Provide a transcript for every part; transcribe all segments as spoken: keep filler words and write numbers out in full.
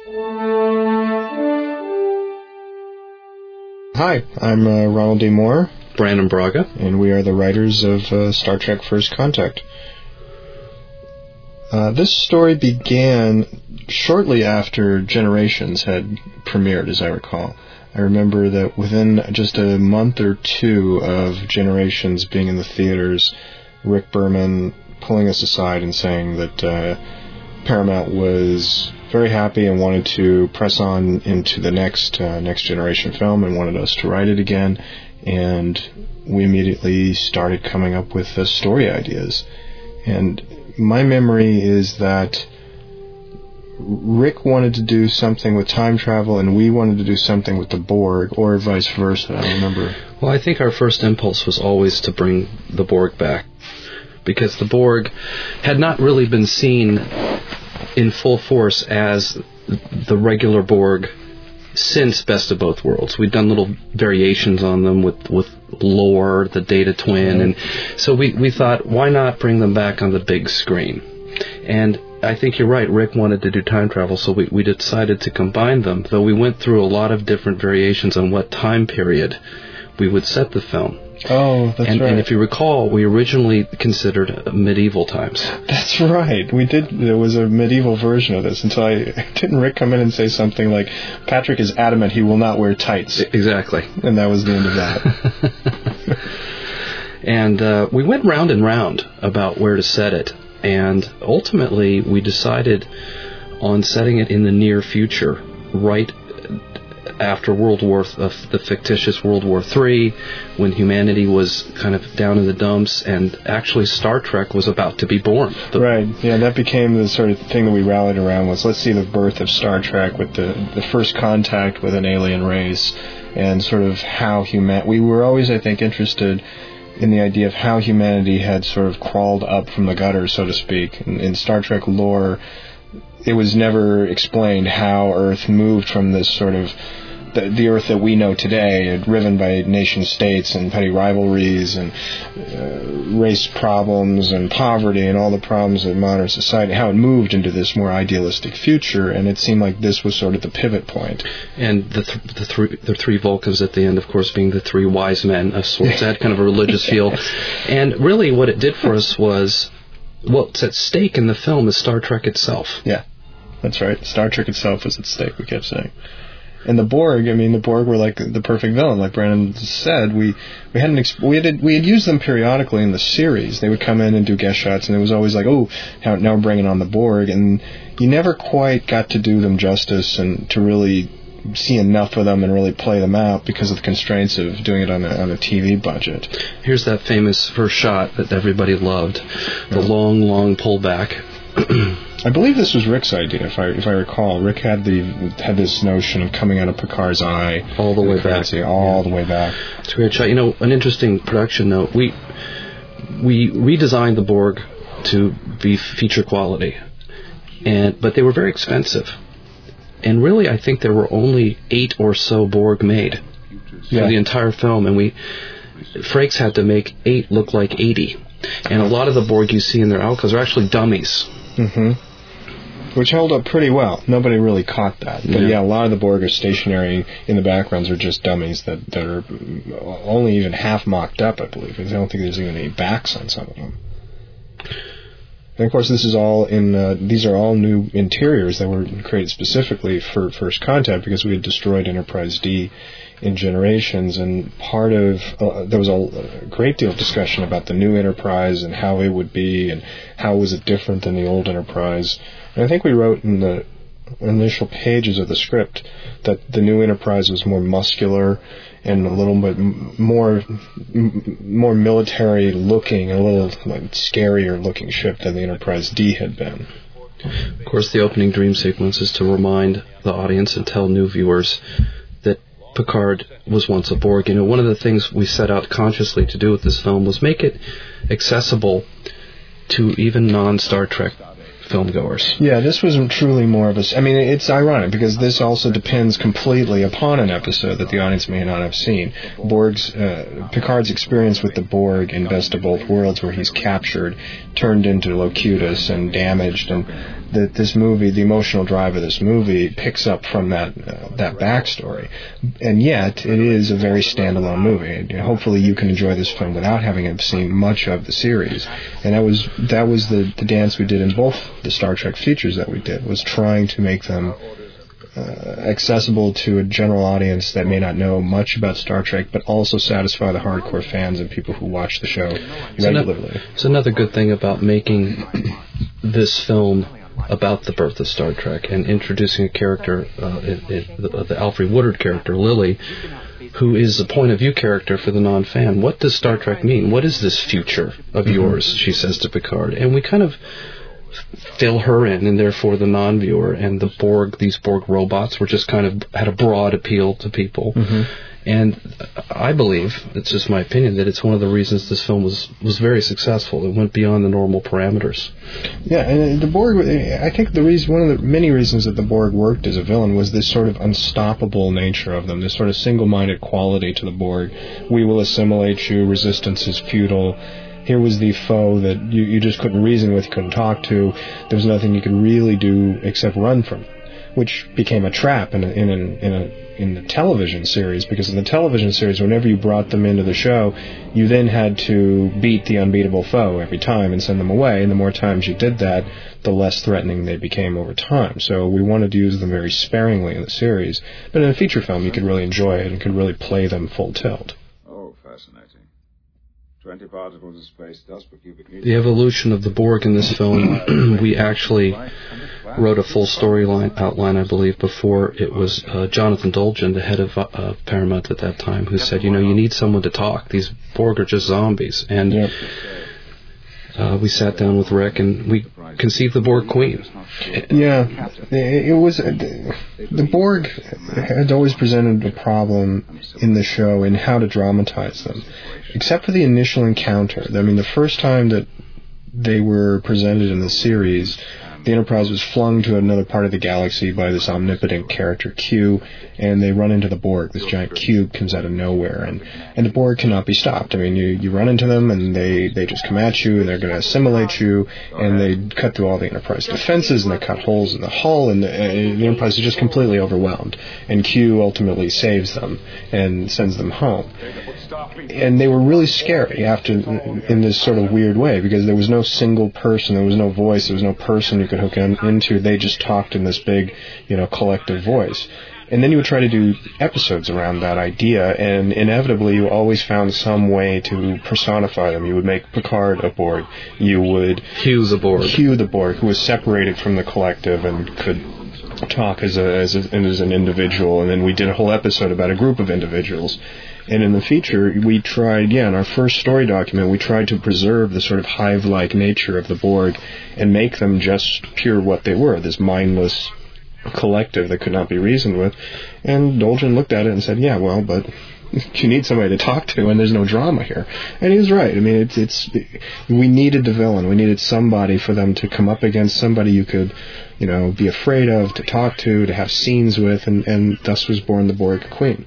Hi, I'm uh, Ronald D. Moore. Brandon Braga. And we are the writers of uh, Star Trek First Contact. Uh, this story began shortly after Generations had premiered, as I recall. I remember that within just a month or two of Generations being in the theaters, Rick Berman pulling us aside and saying that uh, Paramount was very happy and wanted to press on into the next uh, Next Generation film and wanted us to write it again. And we immediately started coming up with the story ideas. And my memory is that Rick wanted to do something with time travel and we wanted to do something with the Borg, or vice versa. I remember. Well, I think our first impulse was always to bring the Borg back, because the Borg had not really been seen in full force as the regular Borg since Best of Both Worlds. We'd done little variations on them with, with Lore, the Data Twin, and so we, we thought, why not bring them back on the big screen? And I think you're right, Rick wanted to do time travel, so we, we decided to combine them, though we went through a lot of different variations on what time period we would set the film. Oh, that's and, right. And if you recall, we originally considered medieval times. That's right. We did. There was a medieval version of this until I didn't Rick come in and say something like, Patrick is adamant he will not wear tights. Exactly. And that was the end of that. And uh, we went round and round about where to set it. And ultimately, we decided on setting it in the near future, right after World War, uh, the fictitious World War Three, when humanity was kind of down in the dumps, and actually Star Trek was about to be born. The right. Yeah, that became the sort of thing that we rallied around, was let's see the birth of Star Trek with the, the first contact with an alien race, and sort of how human. We were always, I think, interested in the idea of how humanity had sort of crawled up from the gutter, so to speak. In, in Star Trek lore, it was never explained how Earth moved from this sort of the, the Earth that we know today, driven by nation states and petty rivalries and uh, race problems and poverty and all the problems of modern society, how it moved into this more idealistic future. And it seemed like this was sort of the pivot point. And the th- the, three, the three Vulcans at the end, of course, being the three wise men of sorts, had kind of a religious feel. And really what it did for us was, what's at stake in the film is Star Trek itself. Yeah, that's right. Star Trek itself was at stake, we kept saying. And the Borg, I mean, the Borg were like the perfect villain, like Brandon said. We we hadn't exp- we had we had used them periodically in the series. They would come in and do guest shots, and it was always like, oh, now, now we're bringing on the Borg, and you never quite got to do them justice and to really see enough of them and really play them out because of the constraints of doing it on a on a T V budget. Here's that famous first shot that everybody loved, the yeah. long, long pullback. I believe this was Rick's idea, if I if I recall. Rick had the had this notion of coming out of Picard's eye all the way back, all yeah. the way back. It's a great shot. You know, an interesting production note. We we redesigned the Borg to be feature quality, and but they were very expensive. And really, I think there were only eight or so Borg made yeah. for the entire film, and we Frakes had to make eight look like eighty. And a lot of the Borg you see in their alcoves are actually dummies. Mm-hmm. Which held up pretty well. Nobody really caught that. But yeah. yeah, a lot of the Borg are stationary in the backgrounds are just dummies that, that are only even half mocked up, I believe. I don't think there's even any backs on some of them. And of course, this is all in. Uh, these are all new interiors that were created specifically for First Contact because we had destroyed Enterprise D in Generations, and part of uh, there was a, a great deal of discussion about the new Enterprise and how it would be and how was it different than the old Enterprise. And I think we wrote in the initial pages of the script that the new Enterprise was more muscular and a little bit more more military looking, a little like, scarier looking ship than the Enterprise D had been. Of course, the opening dream sequence is to remind the audience and tell new viewers that Picard was once a Borg. You know, one of the things we set out consciously to do with this film was make it accessible to even non-Star Trek filmgoers. Yeah, this was truly more of a... I mean, it's ironic because this also depends completely upon an episode that the audience may not have seen. Borg's, uh, Picard's experience with the Borg in Best of Both Worlds, where he's captured, turned into Locutus and damaged, and that this movie, the emotional drive of this movie, picks up from that uh, that backstory. And yet, it is a very standalone movie. And hopefully, you can enjoy this film without having seen much of the series. And that was that was the, the dance we did in both the Star Trek features that we did, was trying to make them Uh, accessible to a general audience that may not know much about Star Trek, but also satisfy the hardcore fans and people who watch the show it's regularly. Another, it's another good thing about making this film about the birth of Star Trek and introducing a character, uh, it, it, the, the Alfre Woodard character, Lily, who is a point-of-view character for the non-fan. What does Star Trek mean? What is this future of mm-hmm. yours, she says to Picard. And we kind of fill her in, and therefore the non-viewer, and the Borg, these Borg robots were just kind of had a broad appeal to people. Mm-hmm. And I believe, it's just my opinion, that it's one of the reasons this film was, was very successful. It went beyond the normal parameters. Yeah, and the Borg, I think the reason, one of the many reasons that the Borg worked as a villain was this sort of unstoppable nature of them, this sort of single-minded quality to the Borg. We will assimilate you, resistance is futile. Here was the foe that you, you just couldn't reason with, you couldn't talk to. There was nothing you could really do except run from, which became a trap in a, in a, in a in the television series, because in the television series, whenever you brought them into the show, you then had to beat the unbeatable foe every time and send them away. And the more times you did that, the less threatening they became over time. So we wanted to use them very sparingly in the series. But in a feature film, you could really enjoy it and could really play them full tilt. Oh, fascinating. twenty particles of space dust per cubic meter. The evolution of the Borg in this film, we actually wrote a full storyline outline, I believe, before it was uh, Jonathan Dolgen, the head of uh, Paramount at that time, who said, you know, you need someone to talk. These Borg are just zombies. And yep. uh, we sat down with Rick and we conceived the Borg Queen. Yeah, it was uh, the Borg had always presented a problem in the show in how to dramatize them, except for the initial encounter. I mean, the first time that they were presented in the series, the Enterprise was flung to another part of the galaxy by this omnipotent character, Q, and they run into the Borg. This giant cube comes out of nowhere, and, and the Borg cannot be stopped. I mean, you, you run into them, and they, they just come at you, and they're going to assimilate you, and they cut through all the Enterprise defenses, and they cut holes in the hull, and the, uh, the Enterprise is just completely overwhelmed. And Q ultimately saves them and sends them home. And they were really scary after, in this sort of weird way, because there was no single person, there was no voice, there was no person you could hook in, into. They just talked in this big, you know, collective voice. And then you would try to do episodes around that idea, and inevitably you always found some way to personify them. You would make Picard a Borg. You would Hugh the Borg. Hugh the Borg, who was separated from the collective and could talk as a, as, a, as an individual. And then we did a whole episode about a group of individuals. And in the feature, we tried, yeah, in our first story document, we tried to preserve the sort of hive-like nature of the Borg and make them just pure what they were, this mindless collective that could not be reasoned with. And Dolgen looked at it and said, yeah, well, but you need somebody to talk to, and there's no drama here. And he was right. I mean, it's, it's we needed the villain. We needed somebody for them to come up against, somebody you could, you know, be afraid of, to talk to, to have scenes with, and, and thus was born the Borg Queen.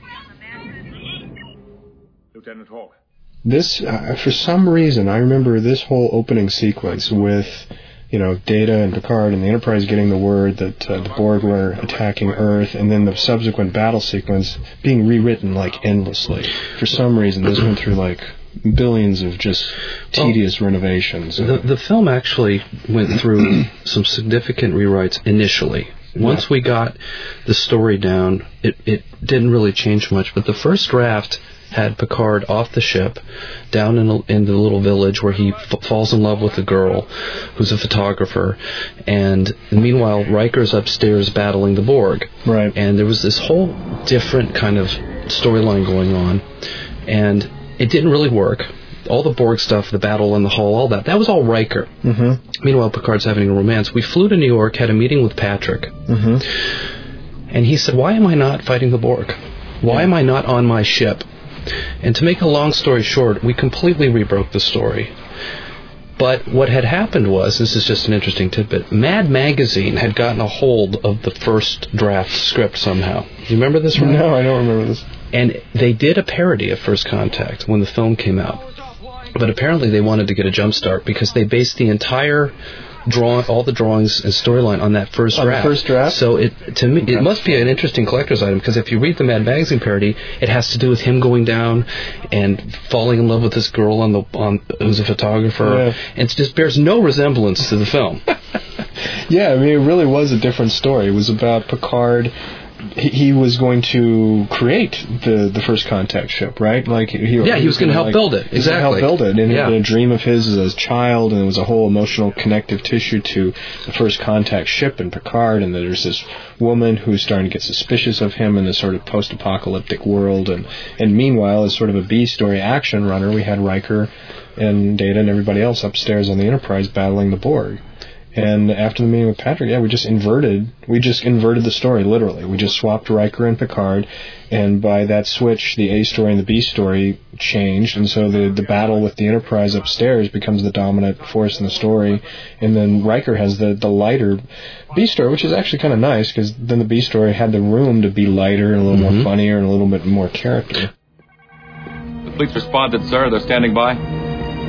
Lieutenant Hawk. This, uh, for some reason, I remember this whole opening sequence with, you know, Data and Picard and the Enterprise getting the word that uh, the Borg were attacking Earth, and then the subsequent battle sequence being rewritten, like, endlessly. For some reason, this went through, like, billions of just tedious well, renovations. The, the film actually went through some significant rewrites initially. Once yeah. we got the story down, it, it didn't really change much, but the first draft had Picard off the ship, down in, a, in the little village where he f- falls in love with a girl who's a photographer, and meanwhile Riker's upstairs battling the Borg. Right. And there was this whole different kind of storyline going on, and it didn't really work. All the Borg stuff, the battle in the hall, all that, that was all Riker. Mm-hmm. Meanwhile, Picard's having a romance. We flew to New York, had a meeting with Patrick, mm-hmm. and he said, why am I not fighting the Borg? Why yeah. am I not on my ship? And to make a long story short, we completely rebroke the story. But what had happened was, this is just an interesting tidbit, Mad Magazine had gotten a hold of the first draft script somehow. You remember this, Ryan? No, I don't remember this. And they did a parody of First Contact when the film came out. But apparently they wanted to get a jump start because they based the entire draw all the drawings and storyline on that first on draft. The first draft. So it to me it must be an interesting collector's item, because if you read the Mad Magazine parody, it has to do with him going down and falling in love with this girl on the on who's a photographer. Yeah. And it just bears no resemblance to the film. Yeah, I mean, it really was a different story. It was about Picard. He, he was going to create the, the first contact ship, right? Like he, yeah, he was going to help like, build it. He was going Exactly. to help build it. And it yeah. had been a dream of his as a child, and it was a whole emotional connective tissue to the first contact ship in Picard. And there's this woman who's starting to get suspicious of him in this sort of post-apocalyptic world. And, and meanwhile, as sort of a B-story action runner, we had Riker and Data and everybody else upstairs on the Enterprise battling the Borg. And after the meeting with Patrick, yeah, we just inverted, we just inverted the story, literally. We just swapped Riker and Picard, and by that switch, the A story and the B story changed, and so the, the battle with the Enterprise upstairs becomes the dominant force in the story, and then Riker has the, the lighter B story, which is actually kind of nice, because then the B story had the room to be lighter and a little mm-hmm. more funnier and a little bit more character. The fleet's responded, sir. They're standing by.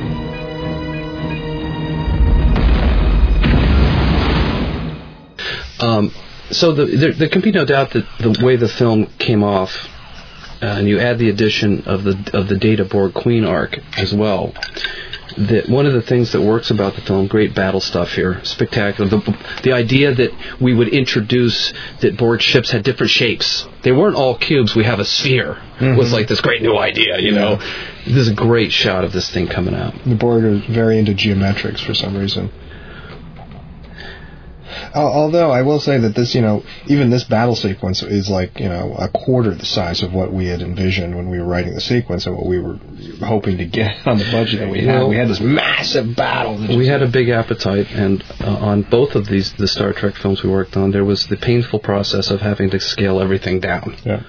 Um, so the, there, there can be no doubt that the way the film came off, uh, and you add the addition of the of the Data Borg Queen arc as well, that one of the things that works about the film, great battle stuff here, spectacular. The, the idea that we would introduce that Borg ships had different shapes. They weren't all cubes. We have a sphere. Mm-hmm. Was like this great new idea, you yeah. know. This is a great shot of this thing coming out. The Borg are very into geometrics for some reason. Although I will say that this, you know, even this battle sequence is like, you know, a quarter the size of what we had envisioned when we were writing the sequence and what we were hoping to get on the budget that we had. Well, we had this massive battle. We had a big appetite, and uh, on both of these, the Star Trek films we worked on, there was the painful process of having to scale everything down. Yeah.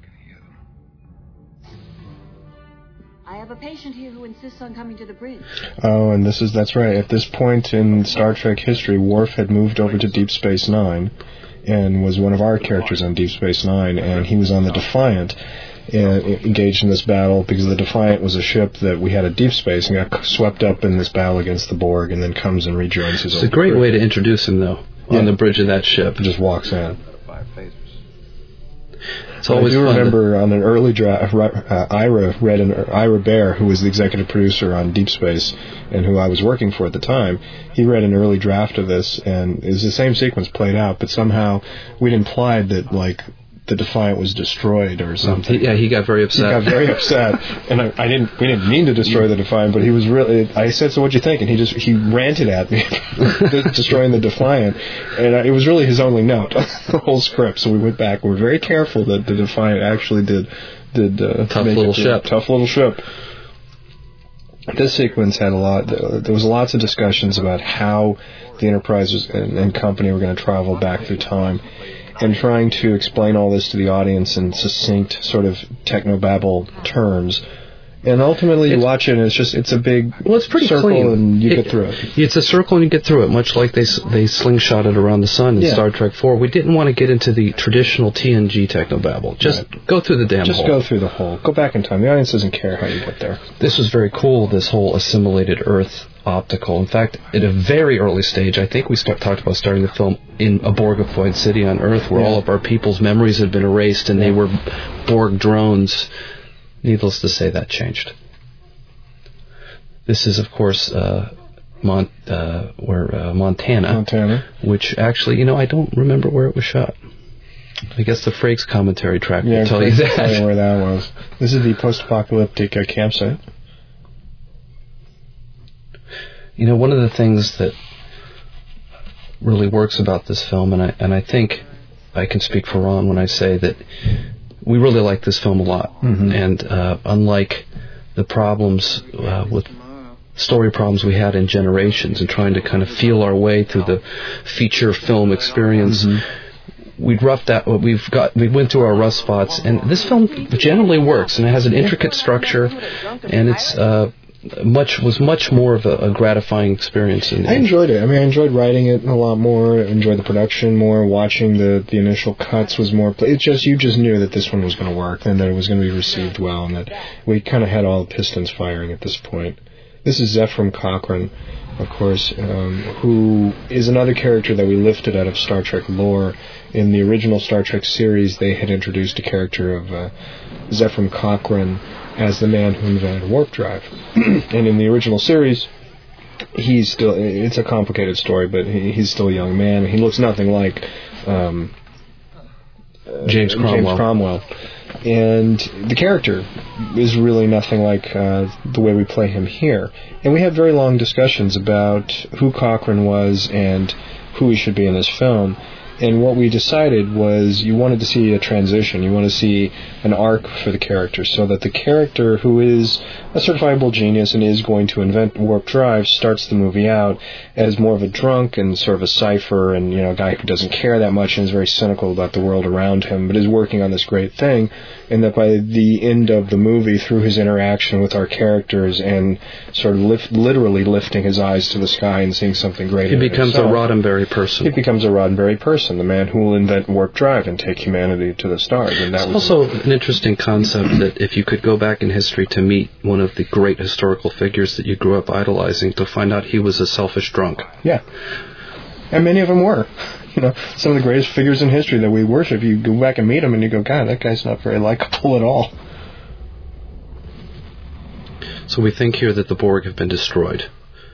I have a patient here who insists on coming to the bridge. Oh, and this is, that's right. At this point in Star Trek history, Worf had moved over to Deep Space Nine and was one of our characters on Deep Space Nine, and he was on the Defiant and engaged in this battle because the Defiant was a ship that we had at Deep Space and got swept up in this battle against the Borg and then comes and rejoins his own. It's a great crew. Way to introduce him, though, yeah. on the bridge of that ship. Just walks in. It's always I do fun remember to... on an early draft, uh, Ira read an, Ira Bear, who was the executive producer on Deep Space and who I was working for at the time. He read an early draft of this, and it was the same sequence played out, but somehow we'd implied that like the Defiant was destroyed or something. He, yeah, he got very upset. He got very upset, and I, I didn't. We didn't mean to destroy the Defiant, but he was really. I said, "So what'd you think?" And he just he ranted at me, destroying the Defiant, and it was really his only note, the whole script. So we went back. We were very careful that the Defiant actually did did uh, tough little ship. Tough little ship. This sequence had a lot. There was lots of discussions about how the Enterprise was, and, and company were going to travel back through time. And trying to explain all this to the audience in succinct sort of technobabble terms. And ultimately you it's, watch it and it's just, it's a big well, it's pretty circle clean. and you it, get through it. It's a circle and you get through it, much like they they slingshot it around the sun in yeah. Star Trek four. We didn't want to get into the traditional T N G technobabble. Just right. go through the damn just hole. Just go through the hole. Go back in time. The audience doesn't care how you get there. This was very cool, this whole assimilated Earth optical. In fact, at a very early stage, I think we start, talked about starting the film in a Borgified city on Earth where yeah. all of our people's memories had been erased and yeah. they were Borg drones. Needless to say, that changed. This is, of course, uh, Mont, uh, where uh, Montana, Montana, which actually, you know, I don't remember where it was shot. I guess the Frakes commentary track yeah, will tell you that. Tell you where that was. This is the post-apocalyptic uh, campsite. You know, one of the things that really works about this film, and I and I think I can speak for Ron when I say that we really like this film a lot, mm-hmm. and uh, unlike the problems uh, with story problems we had in Generations and trying to kind of feel our way through the feature film experience. Mm-hmm. We'd roughed out what we've got. We went through our rough spots, and this film generally works, and it has an intricate structure, and it's uh, much was much more of a, a gratifying experience. In I enjoyed it. I mean, I enjoyed writing it a lot more. I enjoyed the production more. Watching the the initial cuts was more. It's just you just knew that this one was going to work, and that it was going to be received well, and that we kind of had all the pistons firing at this point. This is Zefram Cochrane, of course, um, who is another character that we lifted out of Star Trek lore. In the original Star Trek series, they had introduced a character of uh, Zefram Cochrane as the man who invented warp drive. And in the original series, he's still, it's a complicated story, but he, he's still a young man. He looks nothing like um, James Cromwell. James Cromwell. And the character is really nothing like uh, the way we play him here. And we had very long discussions about who Cochrane was and who he should be in this film. And what we decided was you wanted to see a transition. You want to see an arc for the character so that the character who is a certifiable genius and is going to invent warp drive starts the movie out as more of a drunk and sort of a cipher and, you know, a guy who doesn't care that much and is very cynical about the world around him, but is working on this great thing. And that by the end of the movie, through his interaction with our characters and sort of lift, literally lifting his eyes to the sky and seeing something great, he becomes himself, a Roddenberry person. He becomes a Roddenberry person, the man who will invent warp drive and take humanity to the stars. And that it's was also an interesting concept that if you could go back in history to meet one of the great historical figures that you grew up idolizing, to find out he was a selfish drunk. Yeah. And many of them were. You know, some of the greatest figures in history that we worship, you go back and meet them and you go, God, that guy's not very likable at all. So we think here that the Borg have been destroyed.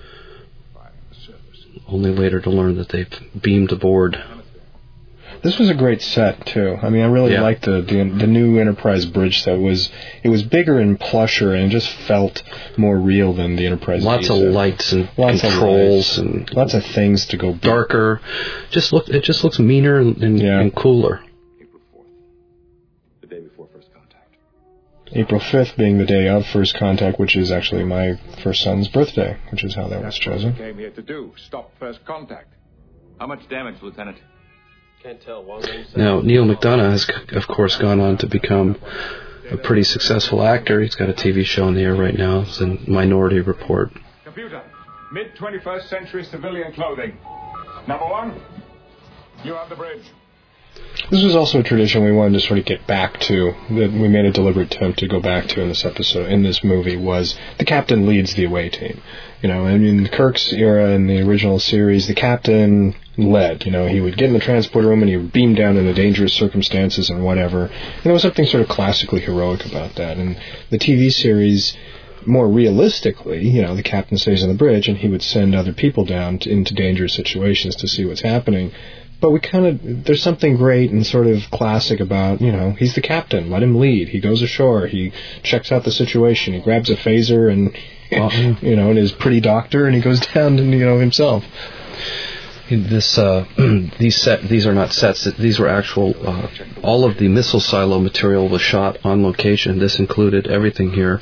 Only later to learn that they've beamed aboard. This was a great set too. I mean, I really Yeah. liked the, the the new Enterprise bridge set. Was it was bigger and plusher and it just felt more real than the Enterprise. Lots D of set. lights and Lots controls of lights, and lots of things to go darker. Just look, it just looks meaner and, and, Yeah. and cooler. April fourth, the day before first contact. April fifth being the day of first contact, which is actually my first son's birthday, which is how that was chosen. Came here to do stop first contact. How much damage, Lieutenant? Can't tell. One ring says- Now, Neil McDonough has, of course, gone on to become a pretty successful actor. He's got a T V show on the air right now. It's in Minority Report. Computer, mid twenty-first century civilian clothing. Number one, you have the bridge. This was also a tradition we wanted to sort of get back to, that we made a deliberate attempt to go back to in this episode, in this movie, was the captain leads the away team. You know, I mean, Kirk's era in the original series, the captain led. You know, he would get in the transport room and he would beam down into dangerous circumstances and whatever. And there was something sort of classically heroic about that. And the T V series, more realistically, you know, the captain stays on the bridge and he would send other people down to, into dangerous situations to see what's happening. But we kind of, there's something great and sort of classic about, you know, he's the captain, let him lead. He goes ashore, he checks out the situation, he grabs a phaser and, you know, and his pretty doctor, and he goes down, and, you know, himself. This, uh, these set, these are not sets. These were actual. Uh, all of the missile silo material was shot on location. This included everything here.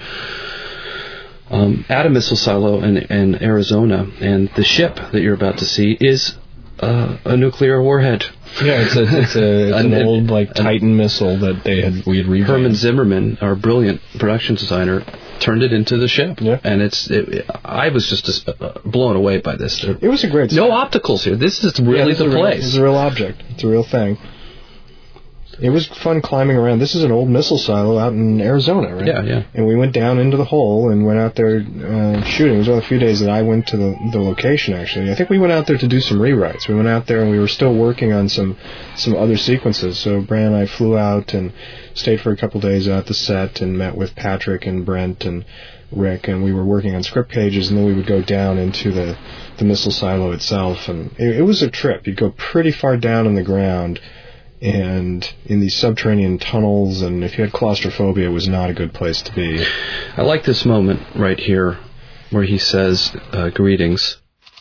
Um, at a missile silo in, in Arizona, and the ship that you're about to see is uh, a nuclear warhead. Yeah, it's a, it's a it's an, An- old like Titan missile that they had we had revamped. Herman Zimmerman, our brilliant production designer, turned it into the ship. Yeah. And it's. It, I was just uh, blown away by this. It was a great. No set. opticals here. This is really Yeah, this the is a real- place. It's a real object. It's a real thing. It was fun climbing around. This is an old missile silo out in Arizona, right? Yeah, yeah. And we went down into the hole and went out there uh, shooting. It was one of the few days that I went to the, the location, actually. I think we went out there to do some rewrites. We went out there and we were still working on some some other sequences. So Bran and I flew out and stayed for a couple days at the set and met with Patrick and Brent and Rick, and we were working on script pages, and then we would go down into the, the missile silo itself. And it, it was a trip. You'd go pretty far down in the ground, and in these subterranean tunnels, and if you had claustrophobia, it was not a good place to be. I like this moment right here where he says, uh, greetings.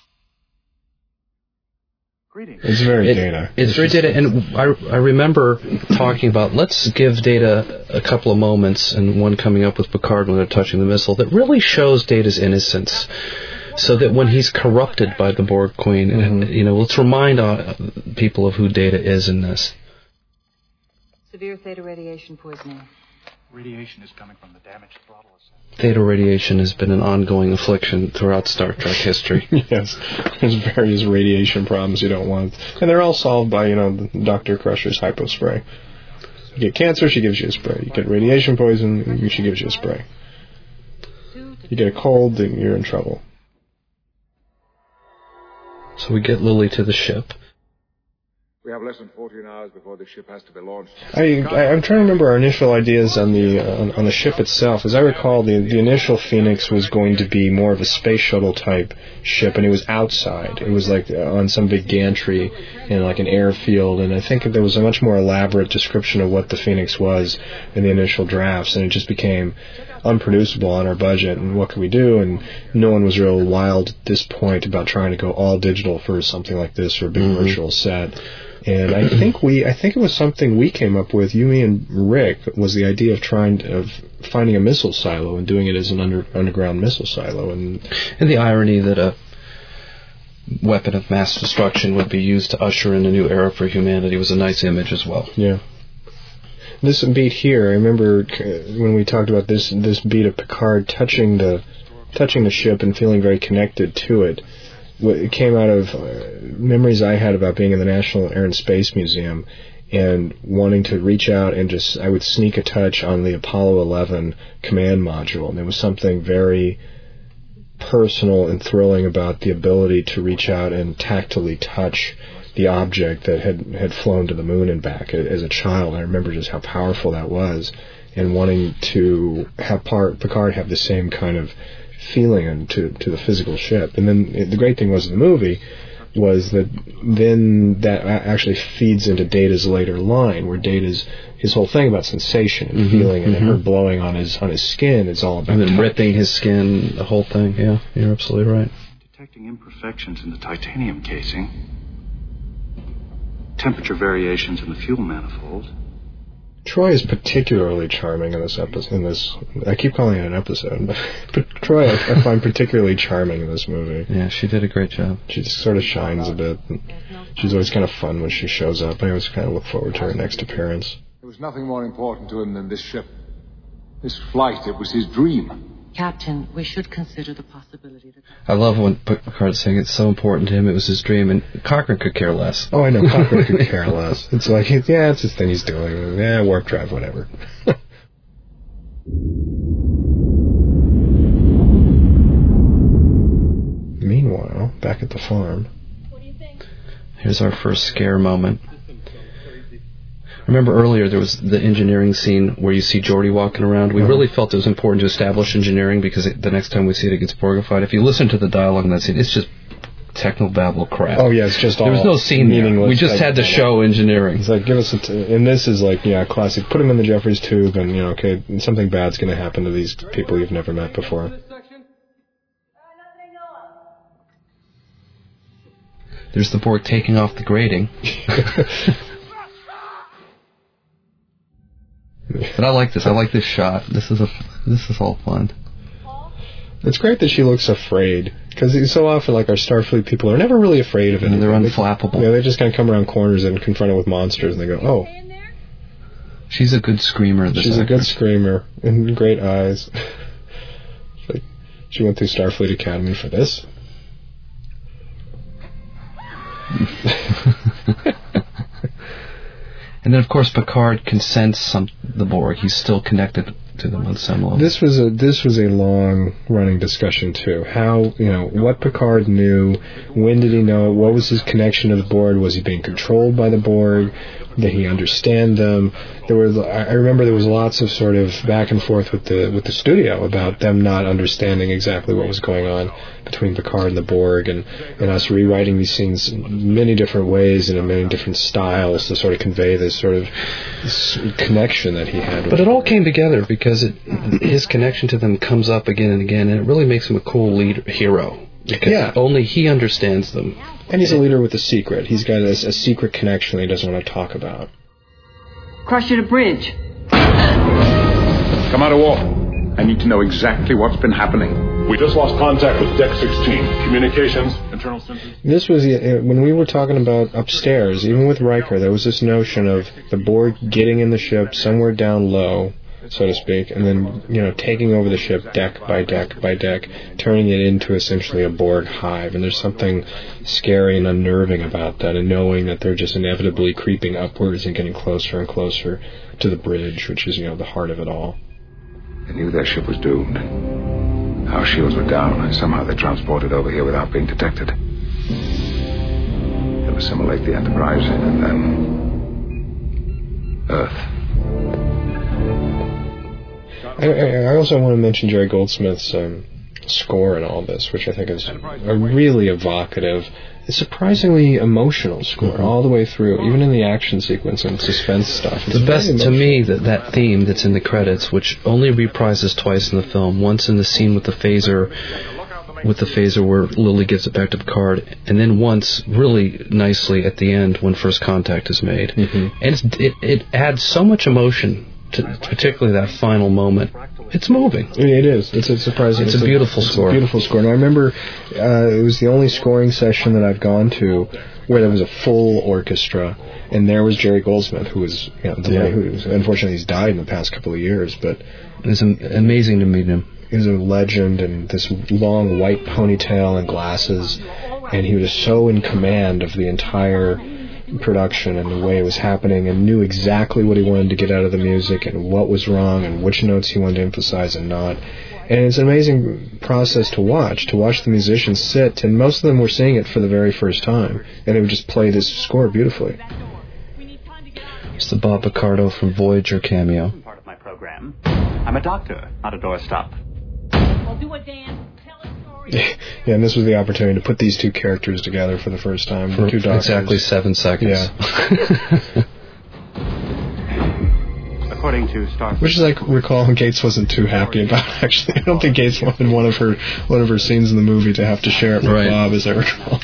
Greetings. It's very It- Data. It's very Data, and I, I remember talking about, let's give Data a couple of moments, and one coming up with Picard when they're touching the missile, that really shows Data's innocence. So that when he's corrupted by the Borg Queen, Mm-hmm. and, you know, let's remind uh, people of who Data is in this. Severe theta radiation poisoning. Radiation is coming from the damaged throttle assembly. Theta radiation has been an ongoing affliction throughout Star Trek history. Yes, there's various radiation problems you don't want. And they're all solved by, you know, Doctor Crusher's hypo spray. You get cancer, she gives you a spray. You get radiation poison, she gives you a spray. You get a cold, then you're in trouble. So we get Lily to the ship. We have less than fourteen hours before the ship has to be launched. I, I I'm trying to remember our initial ideas on the uh, on, on the ship itself. As I recall, the the initial Phoenix was going to be more of a space shuttle type ship, and it was outside. It was like on some big gantry in like an airfield, and I think there was a much more elaborate description of what the Phoenix was in the initial drafts, and it just became unproducible on our budget. And what could we do? And no one was real wild at this point about trying to go all digital for something like this or a big mm-hmm. virtual set. And I think we, I think it was something we came up with, you, me, and Rick, was the idea of trying to, of finding a missile silo and doing it as an under, underground missile silo. And, and the irony that a weapon of mass destruction would be used to usher in a new era for humanity was a nice image as well. Yeah. This beat here, I remember when we talked about this, this beat of Picard touching the, touching the ship and feeling very connected to it. It came out of uh, memories I had about being in the National Air and Space Museum and wanting to reach out and just, I would sneak a touch on the Apollo eleven command module. And there was something very personal and thrilling about the ability to reach out and tactily touch the object that had, had flown to the moon and back. As a child, I remember just how powerful that was, and wanting to have Picard have the same kind of feeling to to the physical ship. And then it, the great thing was in the movie was that then that actually feeds into Data's later line, where Data's his whole thing about sensation and mm-hmm, feeling and mm-hmm. her blowing on his on his skin is all about and then touch. Ripping his skin, the whole thing. Yeah, you're absolutely right. Detecting imperfections in the titanium casing, temperature variations in the fuel manifold. Troy is particularly charming in this episode. In this, I keep calling it an episode, but, but Troy I, I find particularly charming in this movie. Yeah, she did a great job. She just sort of shines a bit. She's always kind of fun when she shows up. I always kind of look forward to her next appearance. There was nothing more important to him than this ship. This flight, it was his dream. Captain, we should consider the possibility that... I love when Picard's saying it's so important to him, it was his dream, and Cochrane could care less. Oh, I know, Cochrane could care less. It's like, yeah, it's his thing he's doing. Yeah, warp drive, whatever. Meanwhile, back at the farm... What do you think? Here's our first scare moment. Remember earlier there was the engineering scene where you see Geordi walking around. We really felt it was important to establish engineering because it, the next time we see it, it gets Borgified. If you listen to the dialogue in that scene, it's just technobabble crap. Oh yeah, it's just all there was no scene meaningless. We just had to show engineering. It's like give us a t- and this is like yeah, classic. Put them in the Jeffries tube, and you know, okay, something bad's going to happen to these people you've never met before. There's the Borg taking off the grating. But I like this. I like this shot. This is a. This is all fun. It's great that she looks afraid, because so often, like our Starfleet people are never really afraid of it. And they're unflappable. Yeah, they just kind of come around corners and confront it with monsters, and they go, "Oh." She's a good screamer. This She's actor. a good screamer and great eyes. Like she went through Starfleet Academy for this. And then, of course, Picard can sense some the Borg. He's still connected to them on some level. This was a this was a long running discussion too. How you know what Picard knew, when did he know? What was his connection to the Borg? Was he being controlled by the Borg? Did he understand them? There was I remember there was lots of sort of back and forth with the with the studio about them not understanding exactly what was going on between Picard and the Borg, and, and us rewriting these scenes in many different ways and in many different styles to sort of convey this sort of this connection that he had with But it all came together because it, his connection to them comes up again and again, and it really makes him a cool leader, hero. Because yeah. only he understands them. And he's a leader with a secret. He's got a, a secret connection that he doesn't want to talk about. Cross you to bridge. Come out of warp. I need to know exactly what's been happening. We just lost contact with Deck sixteen. Communications, internal sensors. This was, when we were talking about upstairs, even with Riker, there was this notion of the Borg getting in the ship somewhere down low, so to speak, and then, you know, taking over the ship deck by deck by deck, turning it into essentially a Borg hive. And there's something scary and unnerving about that, and knowing that they're just inevitably creeping upwards and getting closer and closer to the bridge, which is, you know, the heart of it all. They knew their ship was doomed. Our shields were down, and somehow they transported over here without being detected. assimilate the Enterprise, and then Earth. I, I also want to mention Jerry Goldsmith's um, score in all this, which I think is a really evocative, a surprisingly emotional score mm-hmm. all the way through, even in the action sequence and suspense stuff. It's the best to me that that theme that's in the credits, which only reprises twice in the film, once in the scene with the phaser, with the phaser where Lily gives it back to Picard, and then once really nicely at the end when first contact is made, mm-hmm. and it's, it it adds so much emotion. To, particularly that final moment, it's moving. I mean, it is. It's a surprising. It's, it's a beautiful a, score. It's a beautiful score. And I remember uh, it was the only scoring session that I've gone to where there was a full orchestra, and there was Jerry Goldsmith, who was, you know, the yeah. way who was, unfortunately he's died in the past couple of years, but it was amazing to meet him. He was a legend, and this long white ponytail and glasses, and he was so in command of the entire production and the way it was happening, and knew exactly what he wanted to get out of the music and what was wrong and which notes he wanted to emphasize and not. And it's an amazing process to watch, to watch the musicians sit, and most of them were seeing it for the very first time, and they would just play this score beautifully. It's the Bob Picardo from Voyager cameo. Part of my program. I'm a doctor, not a doorstop. Well, do a dance. Yeah, and this was the opportunity to put these two characters together for the first time. For two doctors. Exactly seven seconds. Yeah. According to Star, which is, I recall, Gates wasn't too happy about. Actually, I don't think Gates wanted one of her one of her scenes in the movie to have to share it with right. Bob, as I recall.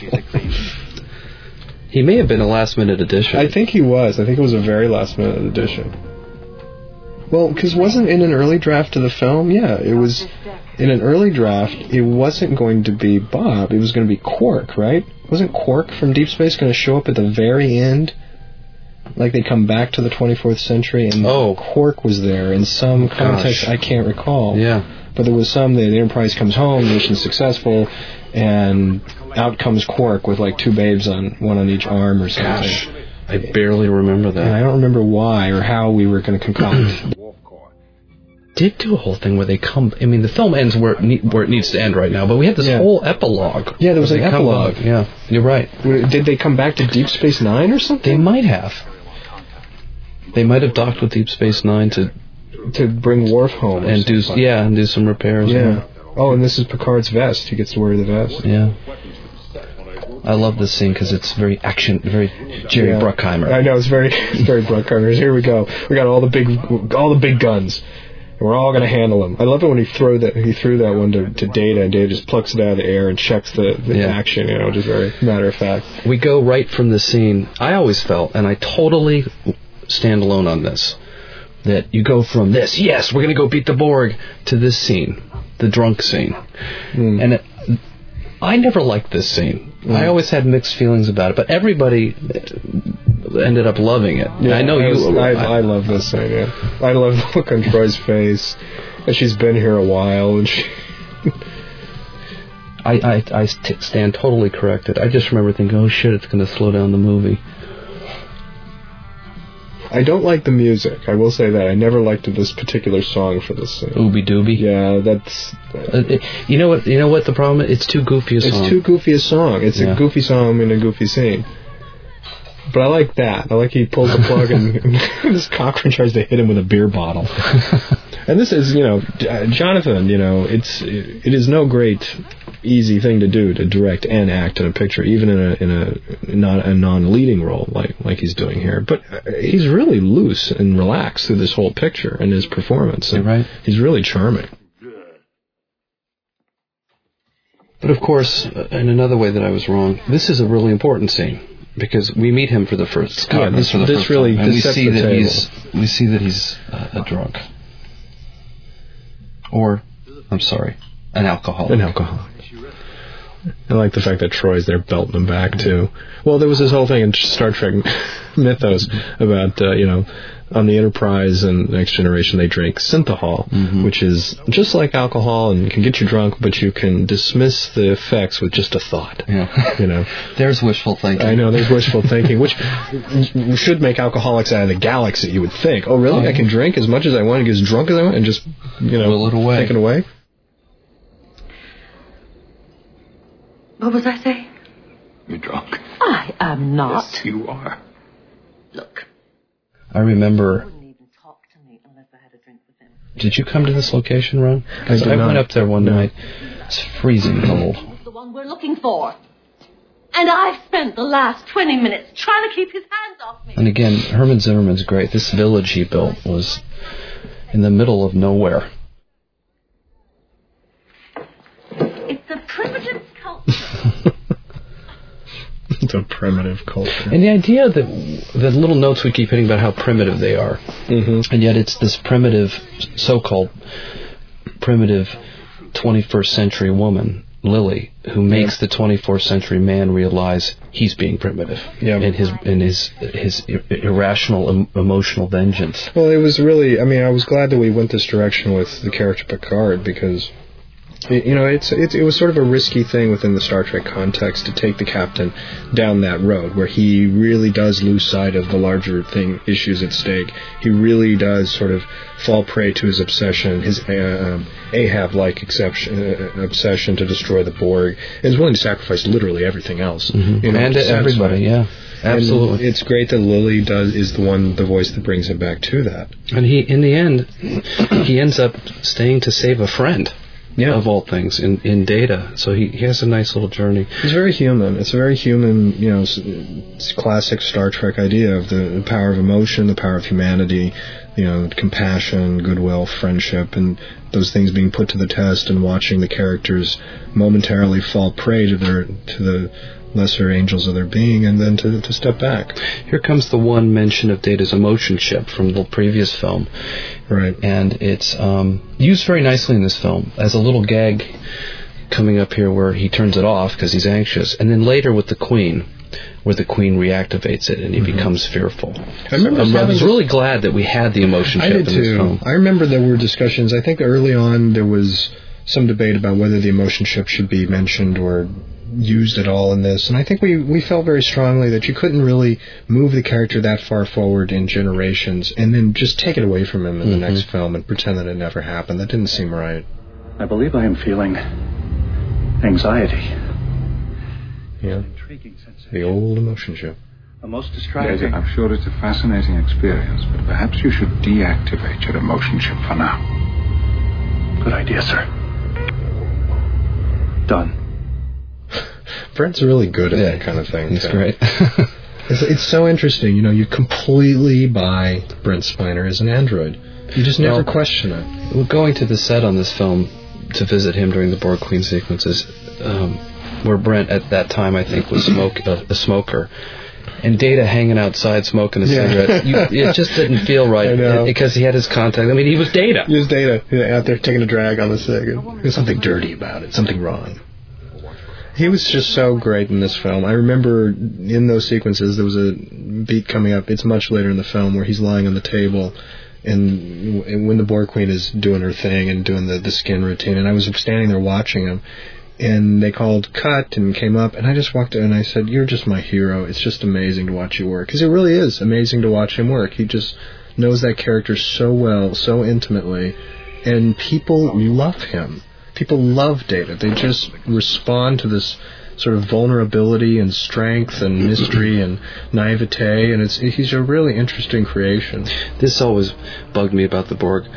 He may have been a last minute addition. I think he was. I think it was a very last minute addition. Well, because wasn't in an early draft of the film? Yeah, it was. In an early draft, it wasn't going to be Bob. It was going to be Quark, right? Wasn't Quark from Deep Space going to show up at the very end? Like they come back to the twenty-fourth century, and oh. Quark was there in some context. Gosh. I can't recall. Yeah. But there was some, the, the Enterprise comes home, mission's successful, and out comes Quark with like two babes on, one on each arm or something. Gosh. I barely remember that. And I don't remember why or how we were going to concoct. Did do a whole thing where they come. I mean, the film ends where it, ne- where it needs to end right now, but we had this yeah. whole epilogue. Yeah, there was an epilogue. Yeah, you're right. Did they come back to Deep Space Nine or something? They might have. They might have docked with Deep Space Nine to to bring Worf home and do something. yeah and do some repairs. Yeah. And, oh, and this is Picard's vest. He gets to wear the vest. Yeah. I love this scene because it's very action, very Jerry yeah. Bruckheimer. I know it's very, it's very Bruckheimer. Here we go. We got all the big, all the big guns. And we're all going to handle them. I love it when he threw that he threw that one to, to Data, and Data just plucks it out of the air and checks the, the yeah. action, you know, just very matter of fact. We go right from the scene. I always felt, and I totally stand alone on this, that you go from this, yes, we're going to go beat the Borg, to this scene, the drunk scene. Mm. And it, I never liked this scene. Mm. I always had mixed feelings about it, but everybody ended up loving it. Yeah, I know I you. Was, I, I, I love this scene. Yeah, I love the look on Troy's face, and she's been here a while, and she. I I, I t- stand totally corrected. I just remember thinking, oh shit, it's going to slow down the movie. I don't like the music. I will say that. I never liked this particular song for this scene. Ooby Dooby? Yeah, that's... Uh, it, you know what You know what the problem is? It's too goofy a song. It's too goofy a song. It's yeah. a goofy song in a goofy scene. But I like that. I like he pulls the plug and, and this Cochrane tries to hit him with a beer bottle. And this is, you know, Jonathan, you know, it's it is no great easy thing to do, to direct and act in a picture, even in a in a not a non-leading role like like he's doing here. But he's really loose and relaxed through this whole picture and his performance. You're right. He's really charming. But of course, in another way that I was wrong, this is a really important scene. Because we meet him for the first time. Yeah, this, for the this first really time, and we sets see the that table. he's we see that he's uh, a drunk, or I'm sorry, an alcoholic. An alcoholic. I like the fact that Troy's there belting him back too. Well, there was this whole thing in Star Trek mythos about uh, you know, on the Enterprise and Next Generation they drink synthahol, mm-hmm. which is just like alcohol and can get you drunk, but you can dismiss the effects with just a thought. Yeah, you know. There's wishful thinking. I know, there's wishful thinking, which should make alcoholics out of the galaxy. You would think, oh really? Oh, I can drink as much as I want, and get as drunk as I want, and just you know, will it away. take it away. What was I saying? You're drunk. I I'm not. Yes, you are. Look. I remember. He wouldn't even talk to me unless I had a drink with him. Did you come to this location, Ron? I did I not. went up there one No. night. It's freezing cold. He's the one we're looking for. And I've spent the last twenty minutes trying to keep his hands off me. And again, Herman Zimmerman's great. This village he built was in the middle of nowhere. It's a primitive culture. It's a primitive culture. And the idea that the little notes we keep hitting about how primitive they are, Mm-hmm. and yet it's this primitive, so-called primitive twenty-first century woman, Lily, who makes Yeah. the twenty-fourth century man realize he's being primitive Yeah. in his in his his irrational em- emotional vengeance. Well, it was really, I mean, I was glad that we went this direction with the character Picard because, it, you know, it's, it's it was sort of a risky thing within the Star Trek context to take the captain down that road where he really does lose sight of the larger thing, issues at stake. He really does sort of fall prey to his obsession, his uh, um, Ahab-like exception, uh, obsession to destroy the Borg, and is willing to sacrifice literally everything else. Mm-hmm. You know, and to to satisfy everybody, it. yeah. Absolutely. And it's great that Lily does is the one, the voice that brings him back to that. And he, in the end, he ends up staying to save a friend. Yeah. Of all things, in, in Data. So he, he has a nice little journey. It's very human. It's a very human, you know, s- it's classic Star Trek idea of the, the power of emotion, the power of humanity, you know, compassion, goodwill, friendship, and those things being put to the test and watching the characters momentarily fall prey to their to the lesser angels of their being and then to, to step back. Here comes the one mention of Data's emotion chip from the previous film. Right. And it's um, used very nicely in this film as a little gag coming up here where he turns it off because he's anxious. And then later with the Queen, where the Queen reactivates it and he Mm-hmm. becomes fearful. I remember Um, I having was this- really glad that we had the emotion I chip did in this too. film. I remember there were discussions. I think early on there was some debate about whether the emotion chip should be mentioned or used at all in this, and I think we, we felt very strongly that you couldn't really move the character that far forward in generations and then just take it away from him in Mm-hmm. the next film and pretend that it never happened. That didn't seem right. I believe I am feeling anxiety. Yeah, Intriguing sensation. the old emotion chip. A most Yes, distracting. I'm sure it's a fascinating experience, but perhaps you should deactivate your emotion chip for now. Good idea, sir. Done. Brent's really good at Yeah, that kind of thing. He's too. great. It's, it's so interesting. You know, you completely buy Brent Spiner as an android. You just never Well, question it. Well, going to the set on this film to visit him during the Borg Queen sequences, um, where Brent at that time I think was smoke a, a smoker, and Data hanging outside smoking a Yeah. cigarette. You, it just didn't feel right I know. because he had his contact. I mean, he was Data. He was Data yeah, out there taking a drag on the cig. There's something dirty about it, something wrong. He was just so great in this film. I remember in those sequences there was a beat coming up. It's much later in the film where he's lying on the table, and, and when the Borg Queen is doing her thing and doing the, the skin routine, and I was standing there watching him, and they called cut and came up, and I just walked in and I said, "You're just my hero. It's just amazing to watch you work," because it really is amazing to watch him work. He just knows that character so well, so intimately, and people love him. People love Data. They just respond to this sort of vulnerability and strength and mystery and naivete, and it's he's a really interesting creation. This always bugged me about the Borg.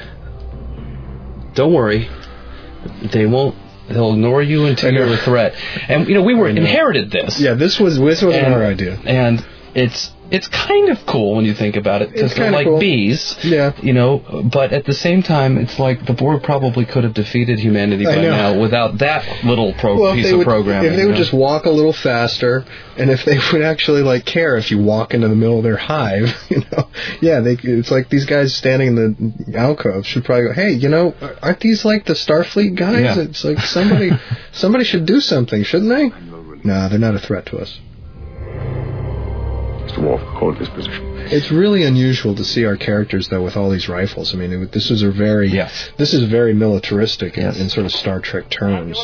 Don't worry, they won't. They'll ignore you until you're a threat. And you know, we were inherited this. Yeah, this was this wasn't and, our idea. And it's it's kind of cool when you think about it, because It's they're kinda like cool. bees. Yeah. You know, but at the same time, it's like the Borg probably could have defeated humanity I by know. now without that little pro- Well, if piece they of would, programming. if they you would know? just walk a little faster, and if they would actually like care if you walk into the middle of their hive, you know, yeah, they. It's like these guys standing in the alcove should probably go, "Hey, you know, aren't these like the Starfleet guys? Yeah. It's like somebody, somebody should do something, shouldn't they?" No, they're not a threat to us. Mister Worf, hold this position. It's really unusual to see our characters though with all these rifles. I mean, it, this is a very, Yes. this is very militaristic in, Yes. in sort of Star Trek terms.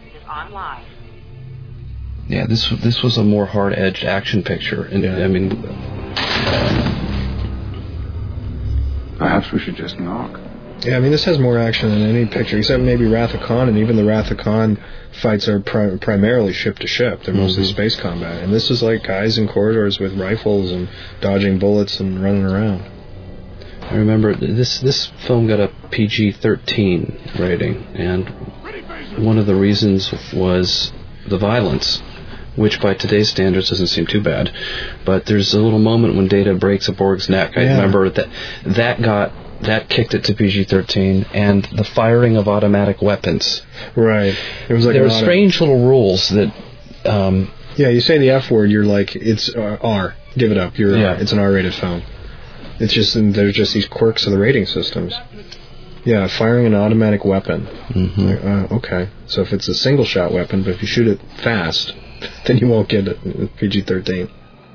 Yeah, this this was a more hard-edged action picture, and Yeah. I mean, Perhaps we should just knock. Yeah, I mean, this has more action than any picture, except maybe Wrath of Khan, and even the Wrath of Khan fights are pri- primarily ship to ship. They're mostly mm-hmm. space combat. And this is like guys in corridors with rifles and dodging bullets and running around. I remember this this film got a P G thirteen rating, and one of the reasons was the violence, which by today's standards doesn't seem too bad. But there's a little moment when Data breaks a Borg's neck. I yeah. remember that that got that kicked it to P G thirteen, and the firing of automatic weapons. Right. It was like there were strange of... little rules that. Um, yeah, you say the F word, you're like, it's uh, R. Give it up. You're yeah. It's an R-rated film. It's just there's just these quirks of the rating systems. Yeah, firing an automatic weapon. Mm-hmm. Like, uh, okay, so if it's a single shot weapon, but if you shoot it fast, then you won't get it P G thirteen.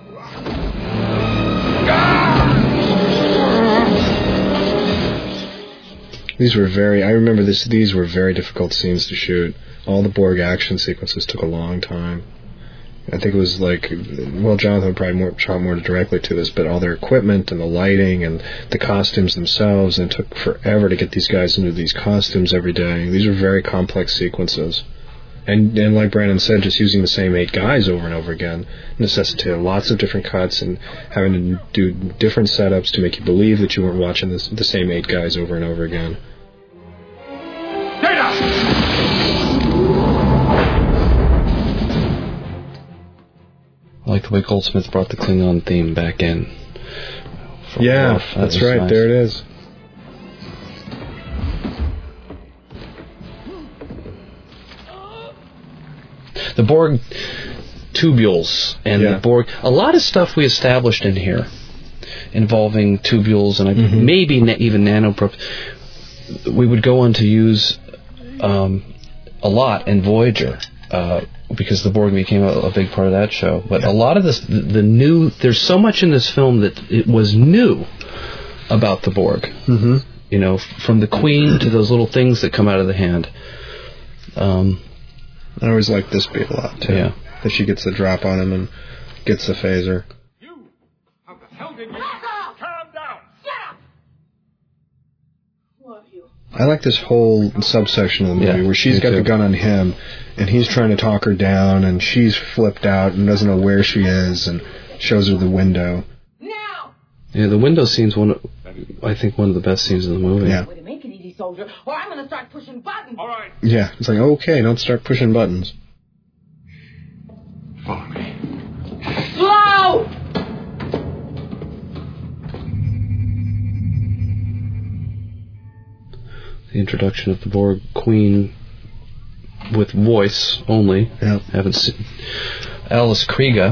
These were very. I remember this. These were very difficult scenes to shoot. All the Borg action sequences took a long time. I think it was like, well, Jonathan probably more, shot more directly to this, but all their equipment and the lighting and the costumes themselves, and it took forever to get these guys into these costumes every day. These were very complex sequences. And and like Brandon said, just using the same eight guys over and over again necessitated lots of different cuts and having to do different setups to make you believe that you weren't watching this, the same eight guys over and over again. Data! I like the way Goldsmith brought the Klingon theme back in. Yeah, that that's right. Nice. There it is. The Borg tubules and yeah. the Borg. A lot of stuff we established in here involving tubules and mm-hmm. maybe na- even nanoprobes. We would go on to use um, a lot in Voyager. Uh, because the Borg became a, a big part of that show. But yeah. a lot of this, the, the new, there's so much in this film that it was new about the Borg. Mm-hmm. You know, from the Queen to those little things that come out of the hand. Um, I always like this beat a lot, too. Yeah. That she gets the drop on him and gets the phaser. You! How the hell did you... Calm down! Shut up! Who are you? I like this whole subsection of the movie yeah, where she's got too. the gun on him and he's trying to talk her down and she's flipped out and doesn't know where she is and shows her the window. Now! Yeah, the window scene's one of, I think one of the best scenes in the movie. Yeah. Way to make it easy, soldier, or I'm going to start pushing buttons. All right. Yeah, it's like, okay, don't start pushing buttons. Follow me. Slow! The introduction of the Borg Queen with voice only. Yeah. Haven't seen. Alice Krige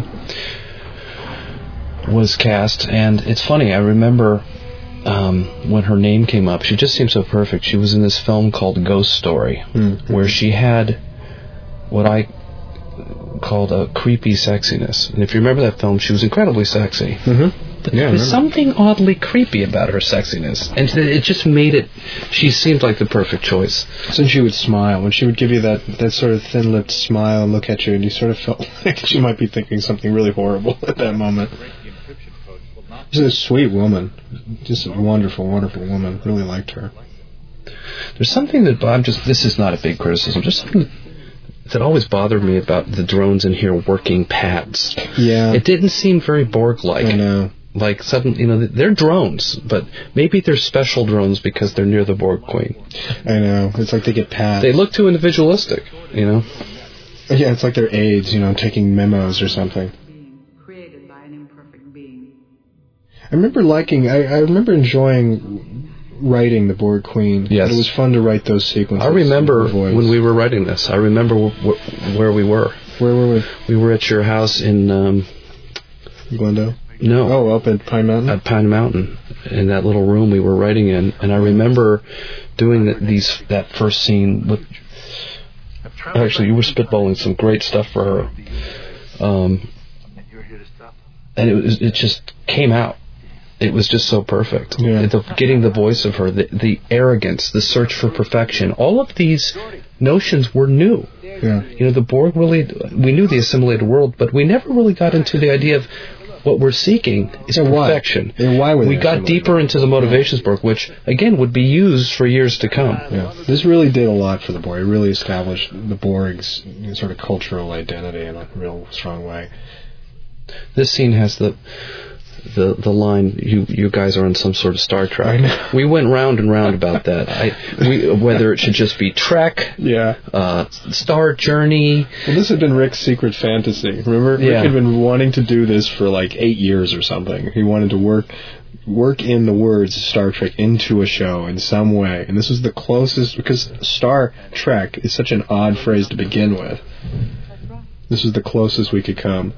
was cast, and it's funny. I remember um, when her name came up. She just seemed so perfect. She was in this film called Ghost Story, mm-hmm. where she had what I called a creepy sexiness. And if you remember that film, she was incredibly sexy. Mm-hmm. Yeah, There's something oddly creepy about her sexiness, and it just made it. She seemed like the perfect choice. Since she would smile, when she would give you that, that sort of thin-lipped smile and look at you, and you sort of felt like she might be thinking something really horrible at that moment. She's a sweet woman, just a wonderful, wonderful woman. Really liked her. There's something that I'm just. This is not a big criticism. Just something that always bothered me about the drones in here working pads. Yeah, it didn't seem very Borg-like. I know. Like suddenly, you know, they're drones, but maybe they're special drones because they're near the Borg Queen. I know. It's like they get pads. They look too individualistic, you know. Yeah, it's like they're aides, you know, taking memos or something. Created by an imperfect being. I remember liking. I, I remember enjoying writing the Borg Queen. Yes, it was fun to write those sequences. I remember when we were writing this. I remember w- w- where we were. Where were we? We were at your house in um, Glendale. No. Oh, up at Pine Mountain? At Pine Mountain, in that little room we were writing in. And I remember doing the, these that first scene with... Actually, you were spitballing some great stuff for her. Um, and it was, it just came out. It was just so perfect. Yeah. The, getting the voice of her, the, the arrogance, the search for perfection, all of these notions were new. Yeah. You know, the Borg really... We knew the assimilated world, but we never really got into the idea of what we're seeking is and perfection. Why? And why would we got deeper into the motivations Borg, which, again, would be used for years to come. Yeah. This really did a lot for the Borg. It really established the Borg's sort of cultural identity in a real strong way. This scene has the... The the line, you you guys are in some sort of Star Trek. I know. We went round and round about that. I we whether it should just be Trek, yeah, uh, Star Journey. Well, this had been Rick's secret fantasy. Remember, yeah. Rick had been wanting to do this for like eight years or something. He wanted to work work in the words Star Trek into a show in some way, and this was the closest, because Star Trek is such an odd phrase to begin with. This was the closest we could come.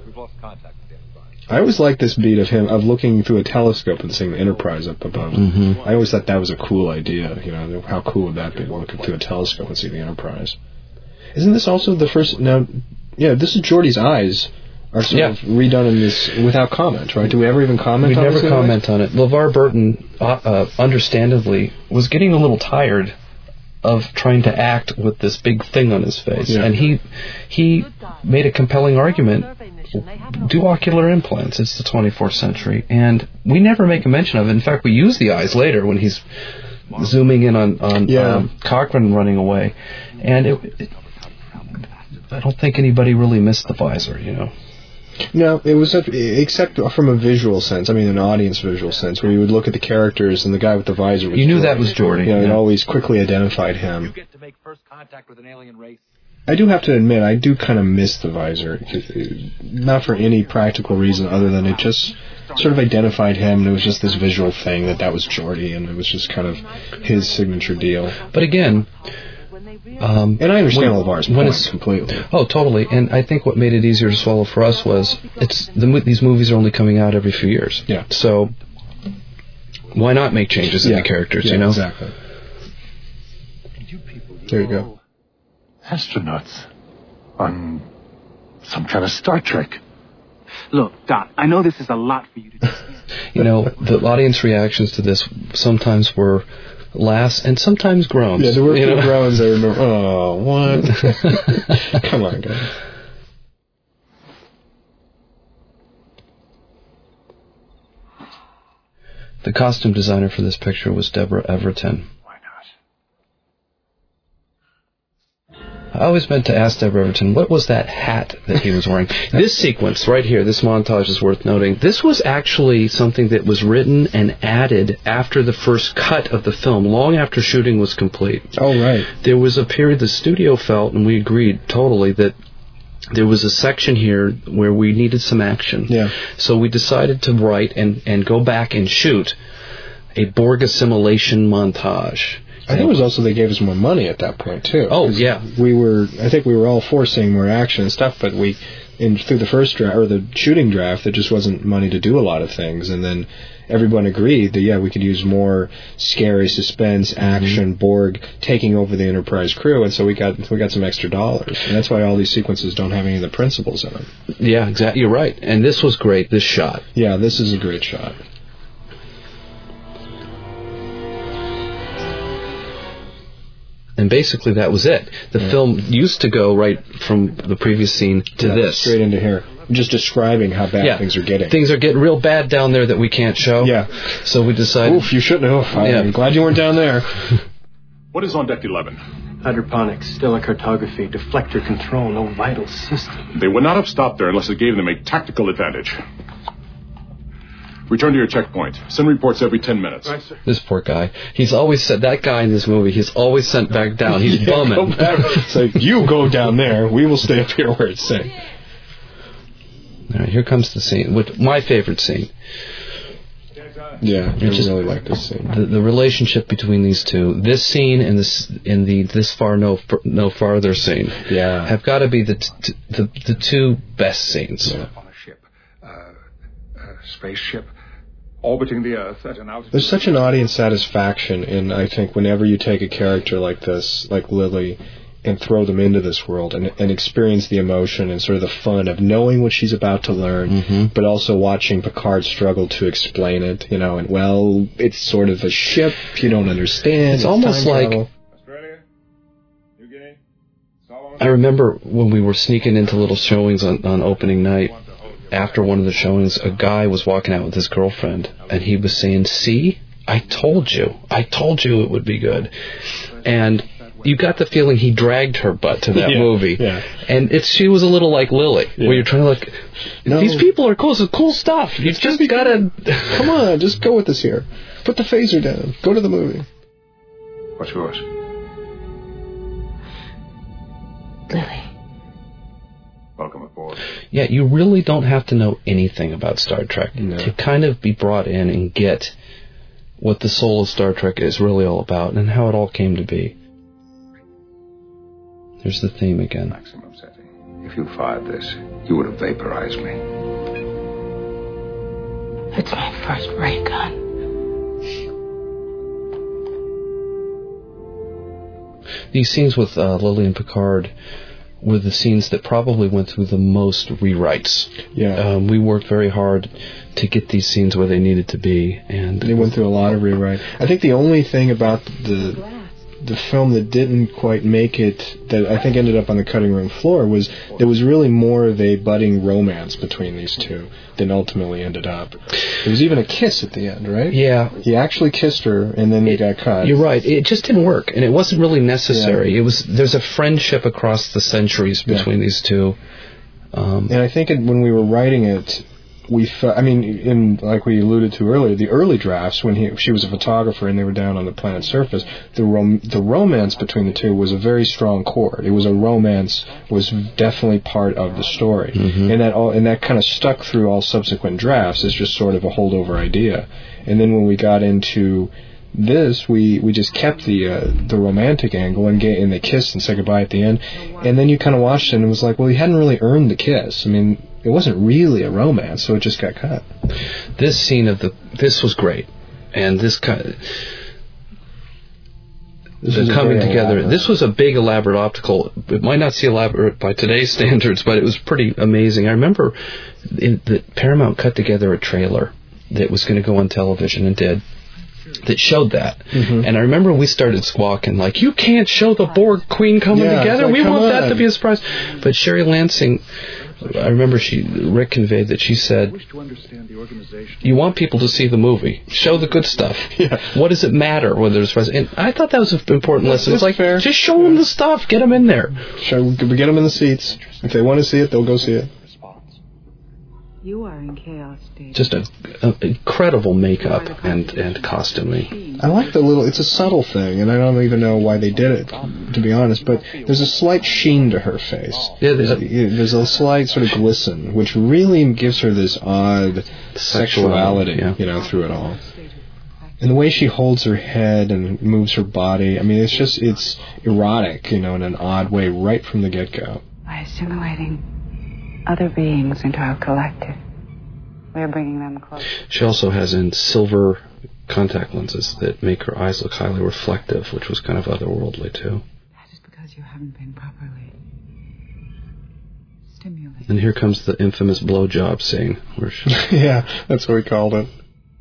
I always liked this beat of him, of looking through a telescope and seeing the Enterprise up above. Mm-hmm. I always thought that was a cool idea. You know, how cool would that be, looking through a telescope and see the Enterprise? Isn't this also the first... Now, yeah, this is Geordi's eyes are sort yeah. of redone in this without comment, right? Do we ever even comment we on this? We never comment eyes? on it. LeVar Burton, uh, uh, understandably, was getting a little tired of trying to act with this big thing on his face. Yeah. And he he made a compelling argument. Do ocular implants. It's the twenty-fourth century. And we never make a mention of it. In fact, we use the eyes later when he's zooming in on, on yeah. um, Cochrane running away. And it, it, I don't think anybody really missed the visor, you know. No, it was, except from a visual sense. I mean, an audience visual sense, where you would look at the characters and the guy with the visor was You knew Geordi. that was Geordi. You know, yeah. it always quickly identified him. You get to make first contact with an alien race. I do have to admit, I do kind of miss the visor. Not for any practical reason other than it just sort of identified him, and it was just this visual thing that that was Geordi, and it was just kind of his signature deal. But again... Um, and I understand LeVar's point when it's, completely. Oh, totally. And I think what made it easier to swallow for us was it's the, these movies are only coming out every few years. Yeah. So why not make changes yeah. in the characters, yeah, you know? Exactly. There you go. Astronauts on some kind of Star Trek. Look, Doc, I know this is a lot for you to do. You know, the audience reactions to this sometimes were laughs and sometimes groans. Yeah, there were you know? groans. I remember. Oh, what? Come on, guys. The costume designer for this picture was Deborah Everton. Why not? I always meant to ask Deborah Everton, what was that hat that he was wearing? This sequence right here, this montage is worth noting. This was actually something that was written and added after the first cut of the film, long after shooting was complete. Oh, right. There was a period the studio felt, and we agreed totally, that there was a section here where we needed some action. Yeah. So we decided to write and, and go back and shoot a Borg assimilation montage. I think it was also they gave us more money at that point too. Oh yeah, we were. I think we were all for seeing more action and stuff, but we, in through the first draft or the shooting draft, there just wasn't money to do a lot of things. And then everyone agreed that yeah, we could use more scary suspense, action, mm-hmm. Borg taking over the Enterprise crew, and so we got we got some extra dollars, and that's why all these sequences don't have any of the principles in them. Yeah, exactly. You're right, and this was great. This shot. Yeah, this is a great shot. And basically that was it. The yeah. film used to go right from the previous scene to yeah, this. Straight into here. Just describing how bad yeah. things are getting. Things are getting real bad down there that we can't show. Yeah. So we decided... Oof, you shouldn't have. Yeah. I'm glad you weren't down there. What is on deck eleven? Hydroponics, stellar cartography, deflector control, no vital system. They would not have stopped there unless it gave them a tactical advantage. Return to your checkpoint. Send reports every ten minutes. Right, sir. This poor guy. He's always said, that guy in this movie, he's always sent back down. He's yeah, bumming. It's like, you go down there, we will stay up here where it's safe. All right, here comes the scene. With my favorite scene. Yeah, I just really like this scene. The, the relationship between these two, this scene and this, in the this far no no farther scene, yeah, have got to be the t- the the two best scenes. Yeah. On a ship, uh, a spaceship, orbiting the Earth at an altitude. There's such an audience satisfaction in, I think, whenever you take a character like this, like Lily, and throw them into this world and, and experience the emotion and sort of the fun of knowing what she's about to learn, mm-hmm. but also watching Picard struggle to explain it, you know, and, well, it's sort of a ship, you don't understand. It's, it's almost like... Australia? New Guinea? I remember when we were sneaking into little showings on, on opening night, after one of the showings, a guy was walking out with his girlfriend, and he was saying, "See, I told you. I told you it would be good." And you got the feeling he dragged her butt to that yeah, movie. Yeah. And it's she was a little like Lily, yeah. where you're trying to look, no. these people are cool, it's cool stuff. You it's just got to... Come on, just go with this here. Put the phaser down. Go to the movie. What's yours? Lily. Welcome aboard. Yeah, you really don't have to know anything about Star Trek no. to kind of be brought in and get what the soul of Star Trek is really all about and how it all came to be. There's the theme again. Maximum setting. If you fired this, you would have vaporized me. It's my first ray gun. These scenes with uh, Lily and Picard were the scenes that probably went through the most rewrites. Yeah. Um, we worked very hard to get these scenes where they needed to be, and they went through a lot of rewrite. I think the only thing about the the film that didn't quite make it, that I think ended up on the cutting room floor, was there was really more of a budding romance between these two than ultimately ended up. There was even a kiss at the end, right? Yeah. He actually kissed her, and then they it, got cut. You're right. It just didn't work, and it wasn't really necessary. Yeah. It was there's a friendship across the centuries between yeah. these two. Um, and I think it, when we were writing it, we fe- I mean, in like we alluded to earlier, the early drafts when he she was a photographer and they were down on the planet's surface, the rom- the romance between the two was a very strong chord. It was a romance was definitely part of the story, mm-hmm. and that all and that kind of stuck through all subsequent drafts as just sort of a holdover idea. And then when we got into this, we, we just kept the uh, the romantic angle and, get, and they kissed and said goodbye at the end. And then you kind of watched it and it was like, well, he hadn't really earned the kiss. I mean, it wasn't really a romance, so it just got cut. This scene of the this was great, and this kind of this the coming together. Elaborate. This was a big elaborate optical. It might not seem elaborate by today's standards, but it was pretty amazing. I remember in, that Paramount cut together a trailer that was going to go on television and did. That showed that. Mm-hmm. And I remember we started squawking, like, you can't show the Borg Queen coming yeah, together. Like, we want on. that to be a surprise. But Sherry Lansing, I remember she Rick conveyed that she said, you want people to see the movie. Show the good stuff. Yeah. What does it matter whether there's surprise? And I thought that was an important lesson. It's like, fair. just show them the stuff. Get them in there. Show, get them in the seats. If they want to see it, they'll go see it. You are in chaos state. Just an incredible makeup and, and costuming. I like the little, it's a subtle thing, and I don't even know why they did it, to be honest, but there's a slight sheen to her face. Yeah, there's, there's, a, there's a slight sort of glisten, which really gives her this odd sexuality, yeah. you know, through it all. And the way she holds her head and moves her body, I mean, it's just, it's erotic, you know, in an odd way, right from the get-go. By assimilating other beings into our collective, we are bringing them closer. She also has in silver contact lenses that make her eyes look highly reflective, which was kind of otherworldly too. That is because you haven't been properly stimulated. And here comes the infamous blowjob scene, where she yeah, that's what we called it.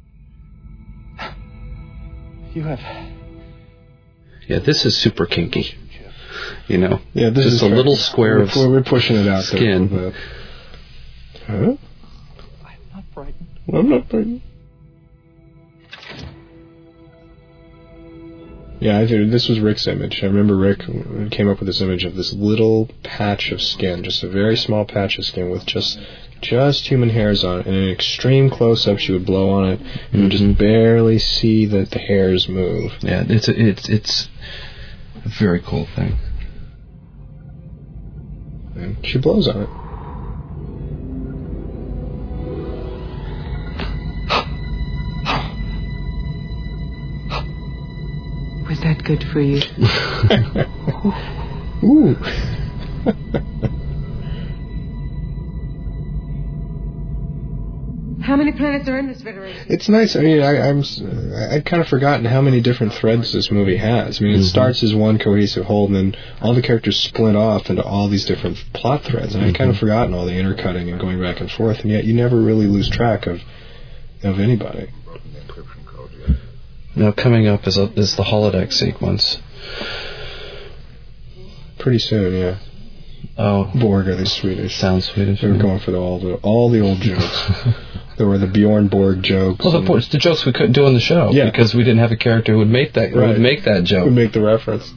You have. Yeah, this is super kinky. You know, yeah, this just is a fair. little square we're, of we're pushing it out skin. There huh? I'm not frightened. I'm not frightened. Yeah, I think this was Rick's image. I remember Rick came up with this image of this little patch of skin, just a very small patch of skin with just just human hairs on it. And in an extreme close-up, she would blow on it, and mm-hmm. you just barely see that the hairs move. Yeah, it's a, it's it's a very cool thing. And she blows on it. Was that good for you? Ooh. How many planets are in this Federation? It's nice. I mean, I, I'm I'd kind of forgotten how many different threads this movie has. I mean, it mm-hmm. starts as one cohesive whole, and then all the characters split off into all these different plot threads. And mm-hmm. I'd kind of forgotten all the intercutting and going back and forth, and yet you never really lose track of of anybody. Now, coming up is, a, is the holodeck sequence. Pretty soon, yeah. Oh, Borg are they Swedish? Sounds Swedish. They were going for the, all the all the old jokes. There were the Bjorn Borg jokes. Well, the, the jokes we couldn't do on the show yeah. because we didn't have a character who would make that right. would make that joke. Would make the reference.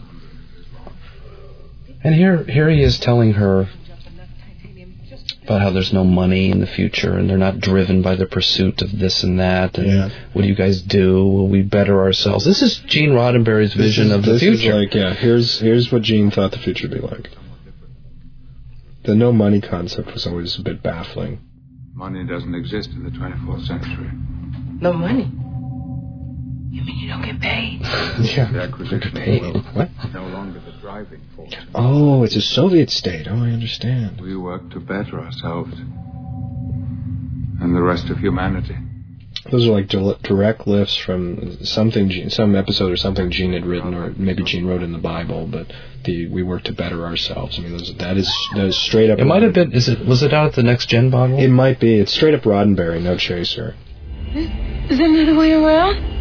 And here, here he is telling her about how there's no money in the future and they're not driven by the pursuit of this and that. And yeah. what do you guys do? Will we better ourselves? This is Gene Roddenberry's vision is, of the this future. Is like, yeah, here's here's what Gene thought the future would be like. The no money concept was always a bit baffling. Money doesn't exist in the twenty-fourth century. No money? You mean you don't get paid? Yeah. The acquisition paid. of wealth What? is no longer the driving force. Oh, it's a Soviet state. Oh, I understand. We work to better ourselves and the rest of humanity. Those are like direct lifts from something, Gene, some episode or something Gene had written, or maybe Gene wrote in the Bible. But the we work to better ourselves. I mean, those, that is that is straight up. It might have been. Is it? Was it out at the Next Gen bottle? It might be. It's straight up Roddenberry, no chaser. Is there another way around?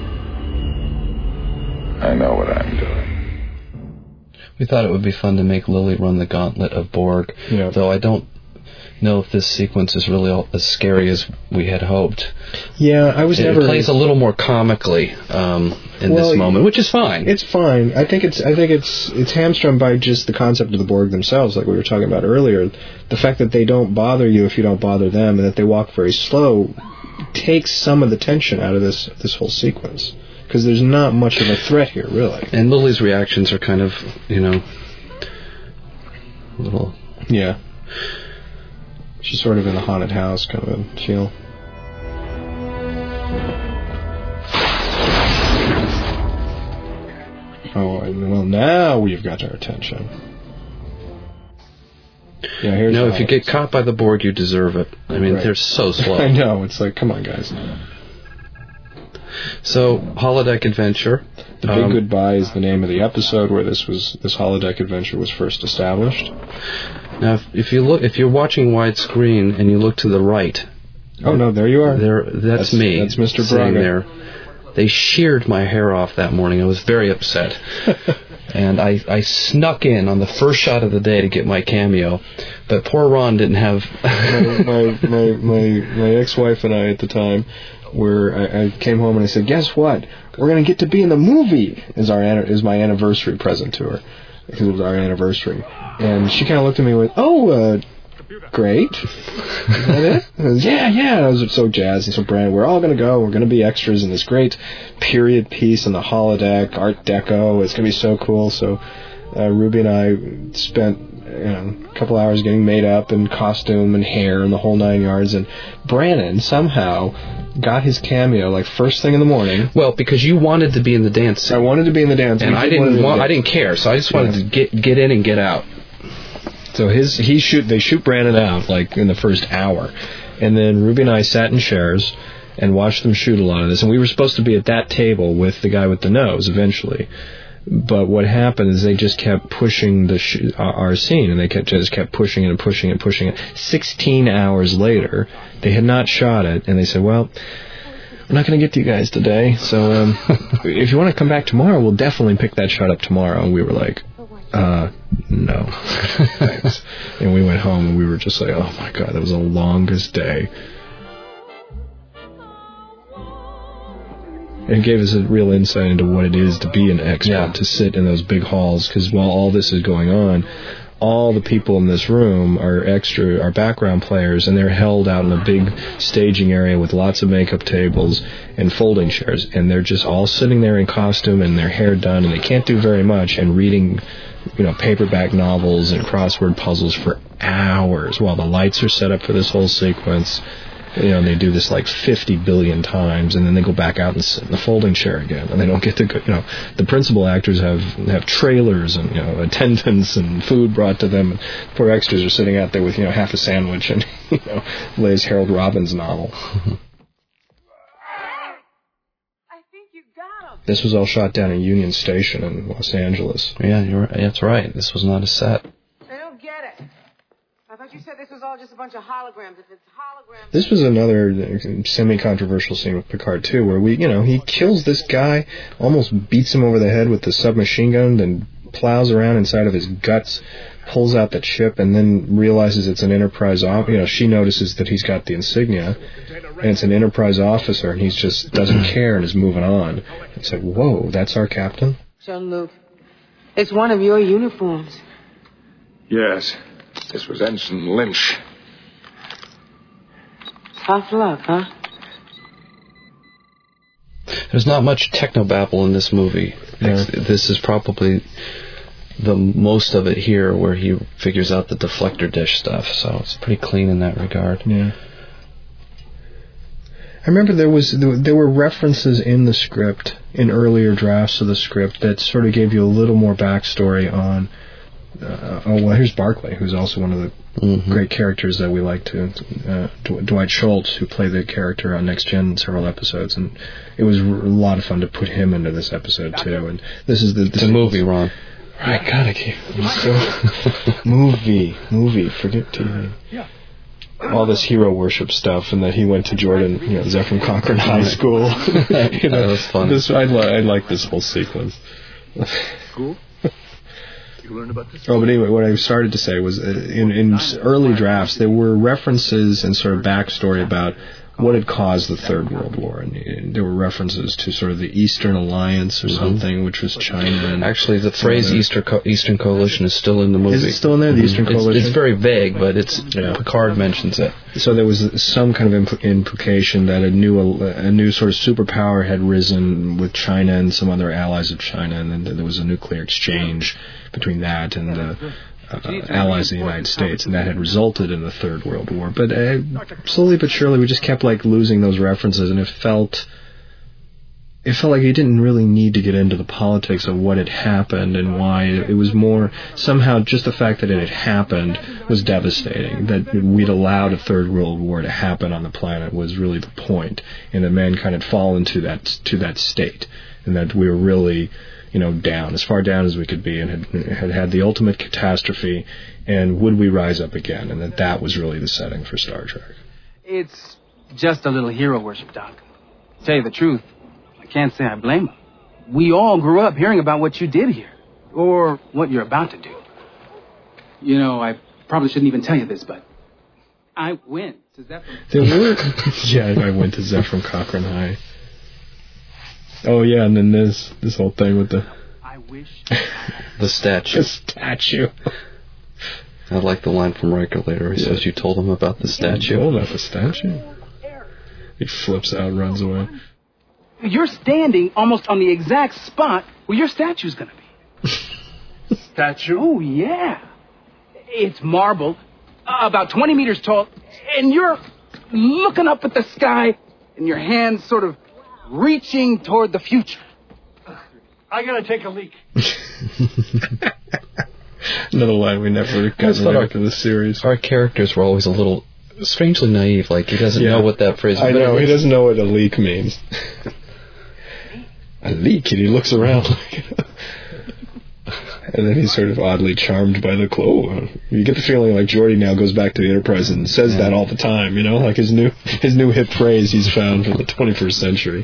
I know what I'm doing. We thought it would be fun to make Lily run the gauntlet of Borg, yeah. though I don't know if this sequence is really all, as scary as we had hoped. Yeah, I was it, never... It plays a little more comically um, in well, this moment, which is fine. It's fine. I think it's I think it's it's hamstrung by just the concept of the Borg themselves, like we were talking about earlier. The fact that they don't bother you if you don't bother them, and that they walk very slow, takes some of the tension out of this this whole sequence. Because there's not much of a threat here, really. And Lily's reactions are kind of, you know, a little... Yeah. She's sort of in a haunted house kind of a feel. Oh, well, now we've got our attention. Yeah, here's no, if you get caught by the Borg, you deserve it. I mean, right. They're so slow. I know. It's like, come on, guys. So, Holodeck Adventure. The Big um, Goodbye is the name of the episode where this was this holodeck adventure was first established. Now, if, if you look, if you're watching widescreen and you look to the right, oh no, there you are. There, that's, that's me. That's Mister Braga. There. They sheared my hair off that morning. I was very upset, and I I snuck in on the first shot of the day to get my cameo, but poor Ron didn't have. my, my my my my ex-wife and I at the time. Where I, I came home and I said, "Guess what? We're gonna get to be in the movie." Is our is my anniversary present to her because it was our anniversary, and she kind of looked at me with, "Oh, uh, great, is that it?" I was, yeah, yeah. And I was so jazzed and so brand. We're all gonna go. We're gonna be extras in this great period piece in the holodeck, Art Deco. It's gonna be so cool. So uh, Ruby and I spent. You know, a couple hours getting made up in costume and hair and the whole nine yards, and Brannon somehow got his cameo like first thing in the morning. Well, because you wanted to be in the dance scene. I wanted to be in the dance scene, and I didn't want. I didn't care, so I just wanted yeah. to get get in and get out. So his he shoot they shoot Brannon out like in the first hour, and then Ruby and I sat in chairs and watched them shoot a lot of this, and we were supposed to be at that table with the guy with the nose eventually. But what happened is they just kept pushing the sh- our scene, and they kept just kept pushing it and pushing it and pushing it. Sixteen hours later, they had not shot it, and they said, "Well, we're not going to get to you guys today. So um, if you want to come back tomorrow, we'll definitely pick that shot up tomorrow." And we were like, "Uh, no, thanks." And we went home, and we were just like, "Oh my God, that was the longest day." It gave us a real insight into what it is to be an expert, yeah. to sit in those big halls, because while all this is going on, all the people in this room are extra, are background players, and they're held out in a big staging area with lots of makeup tables and folding chairs, and they're just all sitting there in costume and their hair done, and they can't do very much, and reading, you know, paperback novels and crossword puzzles for hours while the lights are set up for this whole sequence. You know, they do this like fifty billion times, and then they go back out and sit in the folding chair again, and they don't get to go, you know, the principal actors have have trailers and, you know, attendants and food brought to them. Poor extras are sitting out there with, you know, half a sandwich and, you know, Lay's Harold Robbins novel. This was all shot down in Union Station in Los Angeles. Yeah, you're right. That's right. This was not a set. I don't get it. I thought you said this was all just a bunch of holograms. If it's holograms... This was another semi-controversial scene with Picard, too, where we, you know, he kills this guy, almost beats him over the head with the submachine gun, then plows around inside of his guts, pulls out that chip and then realizes it's an Enterprise officer. You know, she notices that he's got the insignia, and it's an Enterprise officer, and he just doesn't care and is moving on. It's like, whoa, that's our captain? Jean-Luc, it's one of your uniforms. Yes, this was Ensign Lynch. Tough luck, huh? There's not much technobabble in this movie. Yeah. This is probably the most of it here, where he figures out the deflector dish stuff. So it's pretty clean in that regard. Yeah. I remember there was there were references in the script, in earlier drafts of the script, that sort of gave you a little more backstory on. Uh, oh well, here's Barclay, who's also one of the mm-hmm. great characters that we like to. Uh, D- Dwight Schultz, who played the character on Next Gen in several episodes, and it was a lot of fun to put him into this episode too. And this is the this it's a movie, Ron. I gotta keep so movie, movie. Forget T V. Yeah. All this hero worship stuff, and that he went to Jordan, you know, Zephram Cochrane High School. You know, that was fun. This, I, li- I like this whole sequence. Cool. You learn about this? Oh, but anyway, what I started to say was, uh, in, in early drafts, there were references and sort of backstory about what had caused the Third World War, and, and there were references to sort of the Eastern Alliance or something, mm-hmm. which was China. And actually, the phrase Eastern Co- Eastern Coalition is still in the movie. Is it still in there, the Eastern it's, Coalition? It's very vague, but it's yeah. Picard mentions it. So there was some kind of impl- implication that a new a new sort of superpower had risen with China and some other allies of China, and then there was a nuclear exchange between that and the uh, allies of the United States, and that had resulted in the Third World War. But uh, slowly but surely, we just kept like losing those references, and it felt it felt like you didn't really need to get into the politics of what had happened and why. It was more somehow just the fact that it had happened was devastating. That we'd allowed a Third World War to happen on the planet was really the point, and that mankind had fallen to that to that state, and that we were really, you know, down, as far down as we could be, and had, had had the ultimate catastrophe, and would we rise up again, and that that was really the setting for Star Trek. It's just a little hero worship, Doc. To tell you the truth, I can't say I blame him. We all grew up hearing about what you did here, or what you're about to do. You know, I probably shouldn't even tell you this, but I went to Zephram. There were, yeah, I went to Zephram Cochrane High. Oh yeah, and then this this whole thing with the I wish the statue. The statue. I like the line from Riker later. He yeah. says, "You told him about the statue." You told him about the statue. He flips out, and runs away. You're standing almost on the exact spot where your statue's going to be. Statue? Oh yeah, it's marble, uh, about twenty meters tall, and you're looking up at the sky, and your hands sort of reaching toward the future. I gotta take a leak. Another line we never got into the series. Our characters were always a little strangely naive. Like, he doesn't yeah. know what that phrase is. I know, he doesn't know what a leak means. A leak, and he looks around like... And then he's sort of oddly charmed by the clothes. You get the feeling like Geordi now goes back to the Enterprise and says yeah. that all the time, you know? Like his new his new hip phrase he's found for the twenty-first century.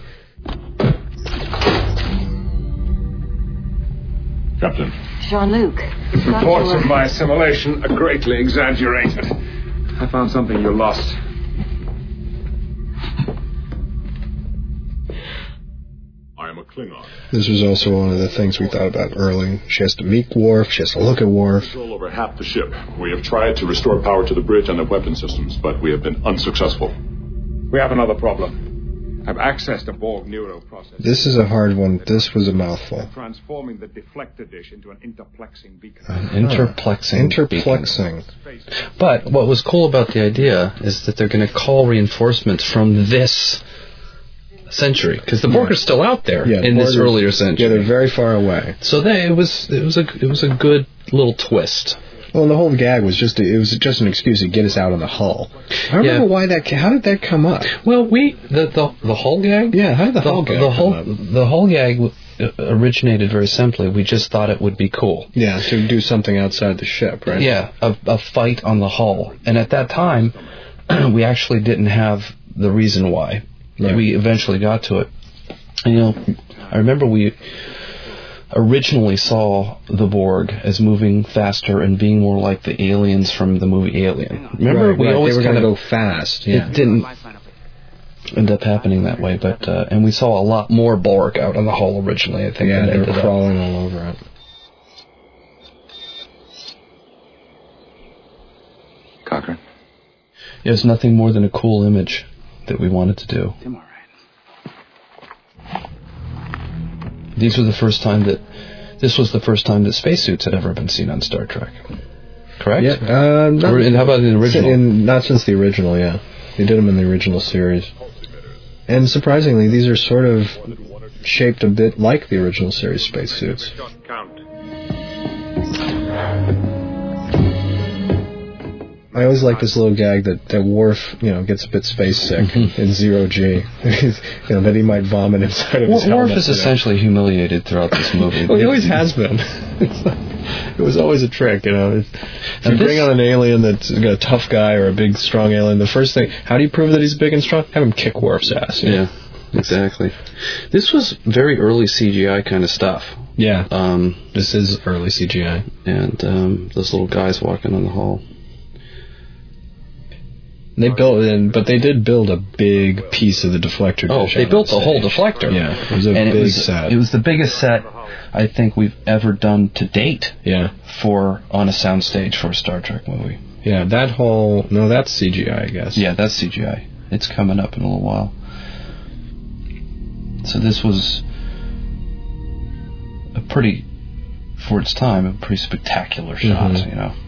Captain. Jean-Luc. Reports of my assimilation are greatly exaggerated. I found something you lost. I am a Klingon. This was also one of the things we thought about early. She has to meet Worf, she has to look at Worf. Control over half the ship. We have tried to restore power to the bridge and the weapon systems, but we have been unsuccessful. We have another problem. I've accessed a Borg neuroprocessor. This is a hard one. This was a mouthful. Transforming the deflector dish into an interplexing beacon. An interplexing Interplexing. Beacon. But what was cool about the idea is that they're going to call reinforcements from this century, because the Borg yeah. are still out there yeah, in this earlier century. Yeah, they're very far away. So they, it was it was a it was a good little twist. Well, the whole gag was just it was just an excuse to get us out of the hull. I don't yeah. remember why that. How did that come up? Well, we the the, the hull gag. Yeah, how did the, the hull gag the come whole up? the hull gag originated very simply. We just thought it would be cool. Yeah, to do something outside the ship, right? Yeah, a, a fight on the hull, and at that time, we actually didn't have the reason why. Right. We eventually got to it. And, you know, I remember we. originally saw the Borg as moving faster and being more like the aliens from the movie Alien. Remember, right, we right. always they were kind going to of go fast. Yeah. It didn't end up happening that way, but uh, and we saw a lot more Borg out on the hull originally. I think. Yeah, than they were ended crawling up. all over it. Cochran. It was nothing more than a cool image that we wanted to do. I'm all right. These were the first time that this was the first time that spacesuits had ever been seen on Star Trek. Correct? Yeah. Uh, not, or, and how about in the original? In, not since the original. Yeah, they did them in the original series. And surprisingly, these are sort of shaped a bit like the original series spacesuits. I always like this little gag that, that Worf, you know, gets a bit space sick mm-hmm. in Zero G. You know, that he might vomit inside of his helmet. Worf is essentially humiliated throughout this movie. Well, he always has been. It was always a trick, you know. If you and bring this, on an alien that's got a tough guy or a big, strong alien, the first thing, how do you prove that he's big and strong? Have him kick Worf's ass. You know? Yeah, exactly. This was very early C G I kind of stuff. Yeah. Um, this is early C G I. And um, those little guys walking on the hall. They built it, but they did build a big piece of the deflector. Oh, they built the whole deflector. Yeah, it was a and big it was, set. It was the biggest set I think we've ever done to date. Yeah, for on a soundstage for a Star Trek movie. Yeah, that whole no, that's C G I, I guess. Yeah, that's C G I. It's coming up in a little while. So this was a pretty, for its time, a pretty spectacular shot. Mm-hmm. You know.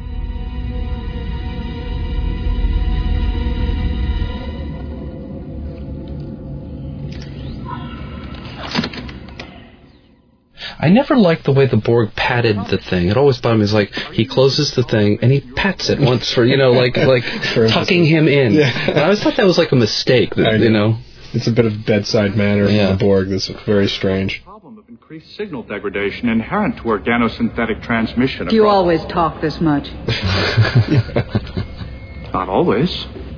I never liked the way the Borg patted the thing. It always bothered me. It's like he closes the thing and he pats it once for, you know, like like tucking him in. Yeah. And I always thought that was like a mistake. That, you know, it's a bit of bedside manner yeah. from the Borg that's very strange. Problem of increased signal degradation inherent to organosynthetic transmission. Do you always talk this much? Not always,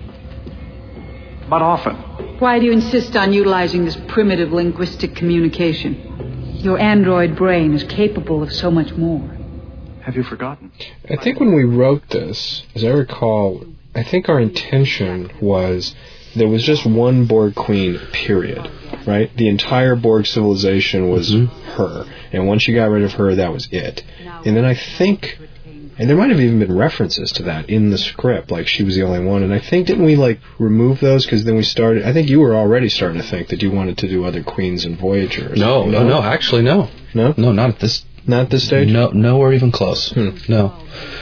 but often. Why do you insist on utilizing this primitive linguistic communication? Your android brain is capable of so much more. Have you forgotten? I think when we wrote this, as I recall, I think our intention was there was just one Borg queen, period, right? The entire Borg civilization was mm-hmm. her. And once you got rid of her, that was it. And then I think... And there might have even been references to that in the script, like she was the only one. And I think, didn't we, like, remove those? Because then we started... I think you were already starting to think that you wanted to do other queens in Voyager. No, no, no, actually, no. No? No, not at this... Not at this stage? No, nowhere even close. Hmm. No.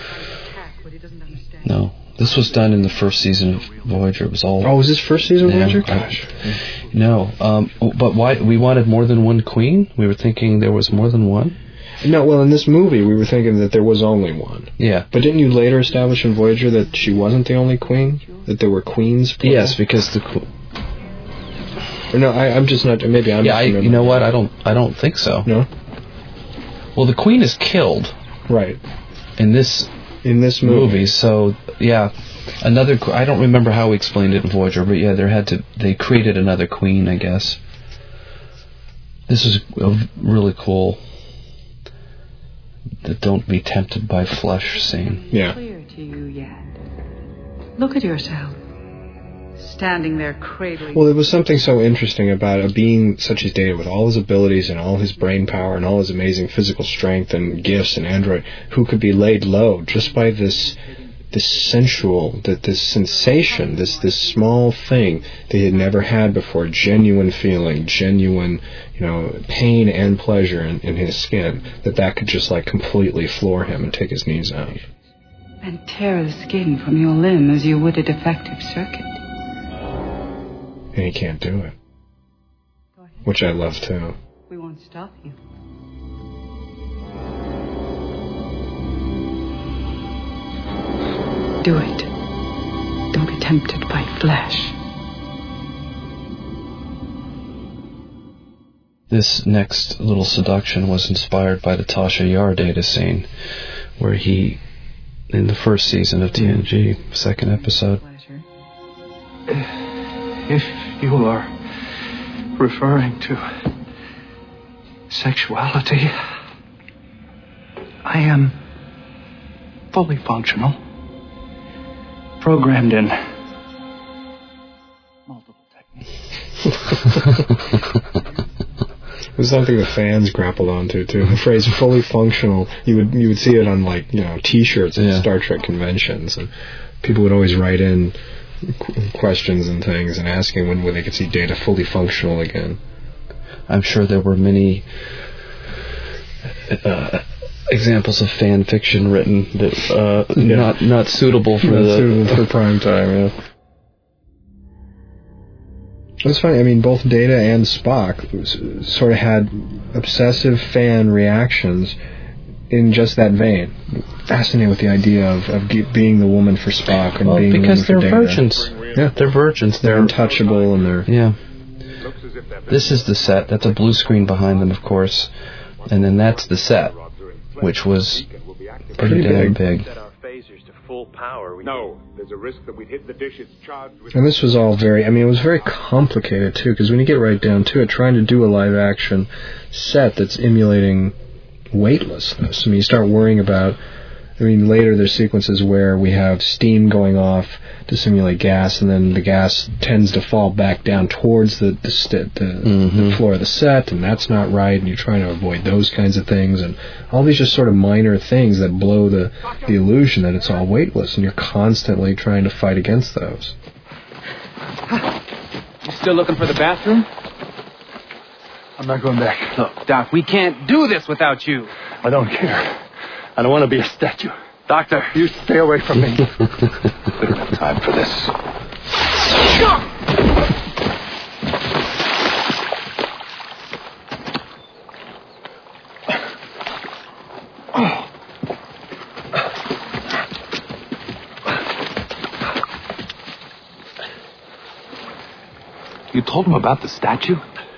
No. This was done in the first season of Voyager. It was all... Oh, was this first season of yeah, Voyager? Gosh. No. Um, but why... We wanted more than one queen? We were thinking there was more than one? No, well, in this movie, we were thinking that there was only one. Yeah. But didn't you later establish in Voyager that she wasn't the only queen? That there were queens? Plural? Yes, because the... Qu- or no, I, I'm just not... Maybe I'm Yeah, I, you know what? I don't I don't think so. No? Well, the queen is killed. Right. In this... In this movie. movie. So, yeah. Another... I don't remember how we explained it in Voyager, but yeah, there had to... They created another queen, I guess. This is a really cool... The don't be tempted by flesh scene. Yeah. Clear to you yet. Look at yourself. Standing there cradling. Well, there was something so interesting about a being such as Data, with all his abilities and all his brain power and all his amazing physical strength and gifts, and android, who could be laid low just by this this sensual, that this sensation, this this small thing that he had never had before, genuine feeling, genuine, you know, pain and pleasure in, in his skin, that that could just like completely floor him and take his knees out. And tear the skin from your limb as you would a defective circuit. And he can't do it. Which I love too. We won't stop you. Do it. Don't be tempted by flesh. This next little seduction was inspired by the Tasha Yar data scene, where he, in the first season of T N G, second episode. If you are referring to sexuality. I am fully functional, programmed in multiple techniques. It was something the fans grappled onto too. The phrase "fully functional," you would you would see it on like you know T-shirts at yeah. Star Trek conventions, and people would always write in qu- questions and things and asking when, when they could see Data fully functional again. I'm sure there were many uh, examples of fan fiction written that uh, yeah. not not suitable for not the suitable for prime time. Yeah. It's funny, I mean, both Data and Spock sort of had obsessive fan reactions in just that vein. Fascinated with the idea of, of being the woman for Spock and well, being the woman for Data. Data. Because they're virgins. Yeah, they're virgins. They're untouchable and they're... Yeah. This is the set. That's a blue screen behind them, of course. And then that's the set, which was pretty, pretty damn big. big. Full power. No, there's a risk that we'd hit the dish it's charged with. And this was all very, I mean, it was very complicated, too, because when you get right down to it, trying to do a live-action set that's emulating weightlessness, I mean, you start worrying about, I mean, later there's sequences where we have steam going off to simulate gas, and then the gas tends to fall back down towards the the, st- the, mm-hmm. the floor of the set, and that's not right, and you're trying to avoid those kinds of things, and all these just sort of minor things that blow the, the illusion that it's all weightless, and you're constantly trying to fight against those. You still looking for the bathroom? I'm not going back. Look, Doc, we can't do this without you. I don't care. I don't want to be a statue. Doctor, you stay away from me. We don't have time for this. You told him about the statue?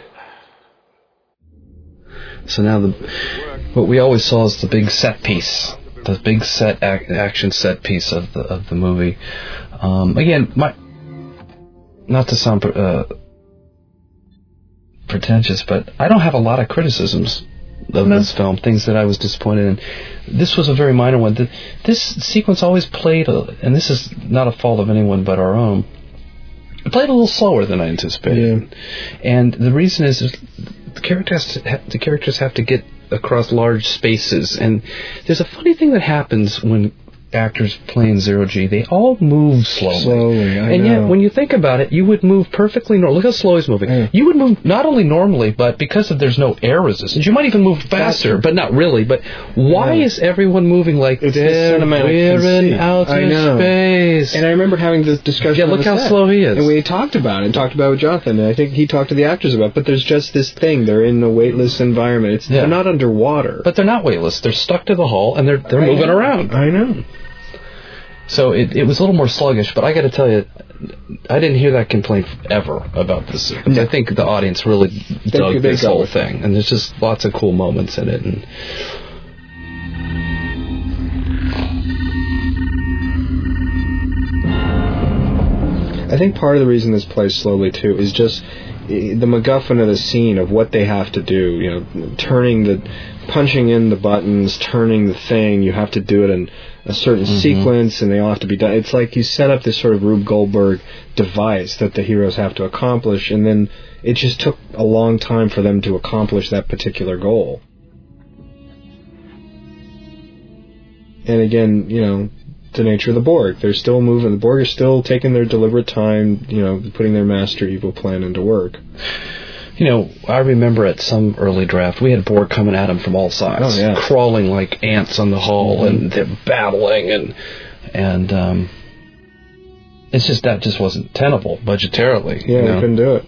So now the what we always saw is the big set piece, the big set ac- action set piece of the of the movie. Um, again, my not to sound uh, pretentious, but I don't have a lot of criticisms of no. this film. Things that I was disappointed in. This was a very minor one. This sequence always played, a, and this is not a fault of anyone but our own. It played a little slower than I anticipated, yeah. And the reason is, is the characters the characters have to get across large spaces, and there's a funny thing that happens when actors playing Zero G. They all move slowly. Slowly, I and know. yet, when you think about it, you would move perfectly normal. Look how slow he's moving. Yeah. You would move not only normally, but because of there's no air resistance, you might even move faster, faster. but not really. But why yeah. is everyone moving like it's this? The We're in outer space. And I remember having this discussion. Yeah, look how set. slow he is. And we talked about it, and talked about it with Jonathan, and I think he talked to the actors about it, but there's just this thing. They're in a weightless environment. It's yeah. They're not underwater. But they're not weightless. They're stuck to the hull, and they're they're I moving know. around. I know. So it, it was a little more sluggish, but I got to tell you, I didn't hear that complaint ever about this. Yeah. I think the audience really dug they, they this whole thing, and there's just lots of cool moments in it. And I think part of the reason this plays slowly too is just the MacGuffin of the scene of what they have to do. You know, turning the, punching in the buttons, turning the thing. You have to do it in a certain mm-hmm. sequence, and they all have to be done. It's like you set up this sort of Rube Goldberg device that the heroes have to accomplish, and then it just took a long time for them to accomplish that particular goal. And again, you know, the nature of the Borg. They're still moving. The Borg are still taking their deliberate time, you know, putting their master evil plan into work. You know, I remember at some early draft, we had Borg coming at them from all sides, oh, yeah. crawling like ants on the hull, mm-hmm. and they're battling, and and um, it's just that just wasn't tenable budgetarily. Yeah, you know? They couldn't do it.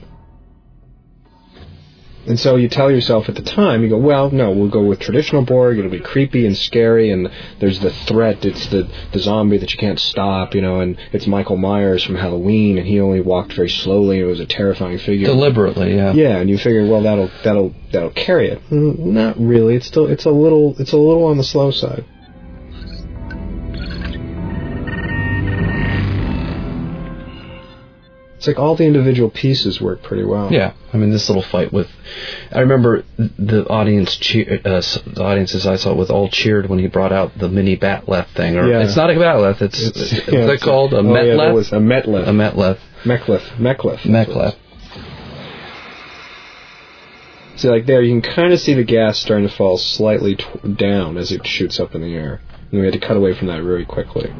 And so you tell yourself at the time, you go, well, no, we'll go with traditional Borg. It'll be creepy and scary, and there's the threat. It's the, the zombie that you can't stop, you know, and it's Michael Myers from Halloween, and he only walked very slowly. It was a terrifying figure. Deliberately, yeah. Yeah, and you figure, well, that'll that'll that'll carry it. Not really. It's still it's a little it's a little on the slow side. It's like all the individual pieces work pretty well. Yeah, I mean this little fight with, I remember the audience, cheer, uh, the audiences I saw with all cheered when he brought out the mini Batleth thing. Or yeah. It's not a Batleth. It's, it's what's yeah, that it's called? A, a oh, Metleth. Yeah, was a Metleth. A Metleth. Mechleth. Mechleth. Mechleth. See, like there, you can kind of see the gas starting to fall slightly t- down as it shoots up in the air. And we had to cut away from that very quickly.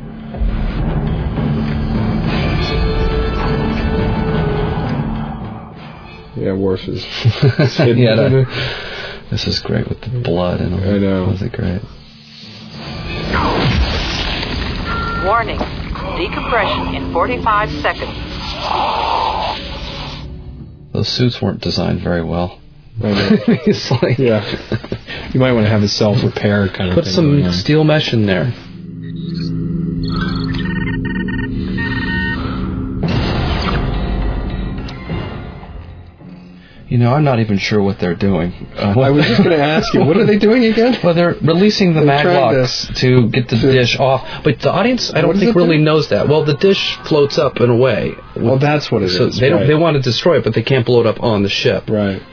Yeah, Worf is hidden. Yeah, no, this is great with the blood and all. I know. Was it great? Warning. Decompression in forty-five seconds. Those suits weren't designed very well. I know. It's like, yeah. You might want to have a self-repair kind of put thing. Put some on. steel mesh in there. You know, I'm not even sure what they're doing. Uh, I was just going to ask you, what are they doing again? Well, they're releasing the they're maglocks to, to get the to, dish off. But the audience, I don't think, really doing? knows that. Well, the dish floats up in a way. Well, that's what it so is. They, right. don't, they want to destroy it, but they can't blow it up on the ship. Right.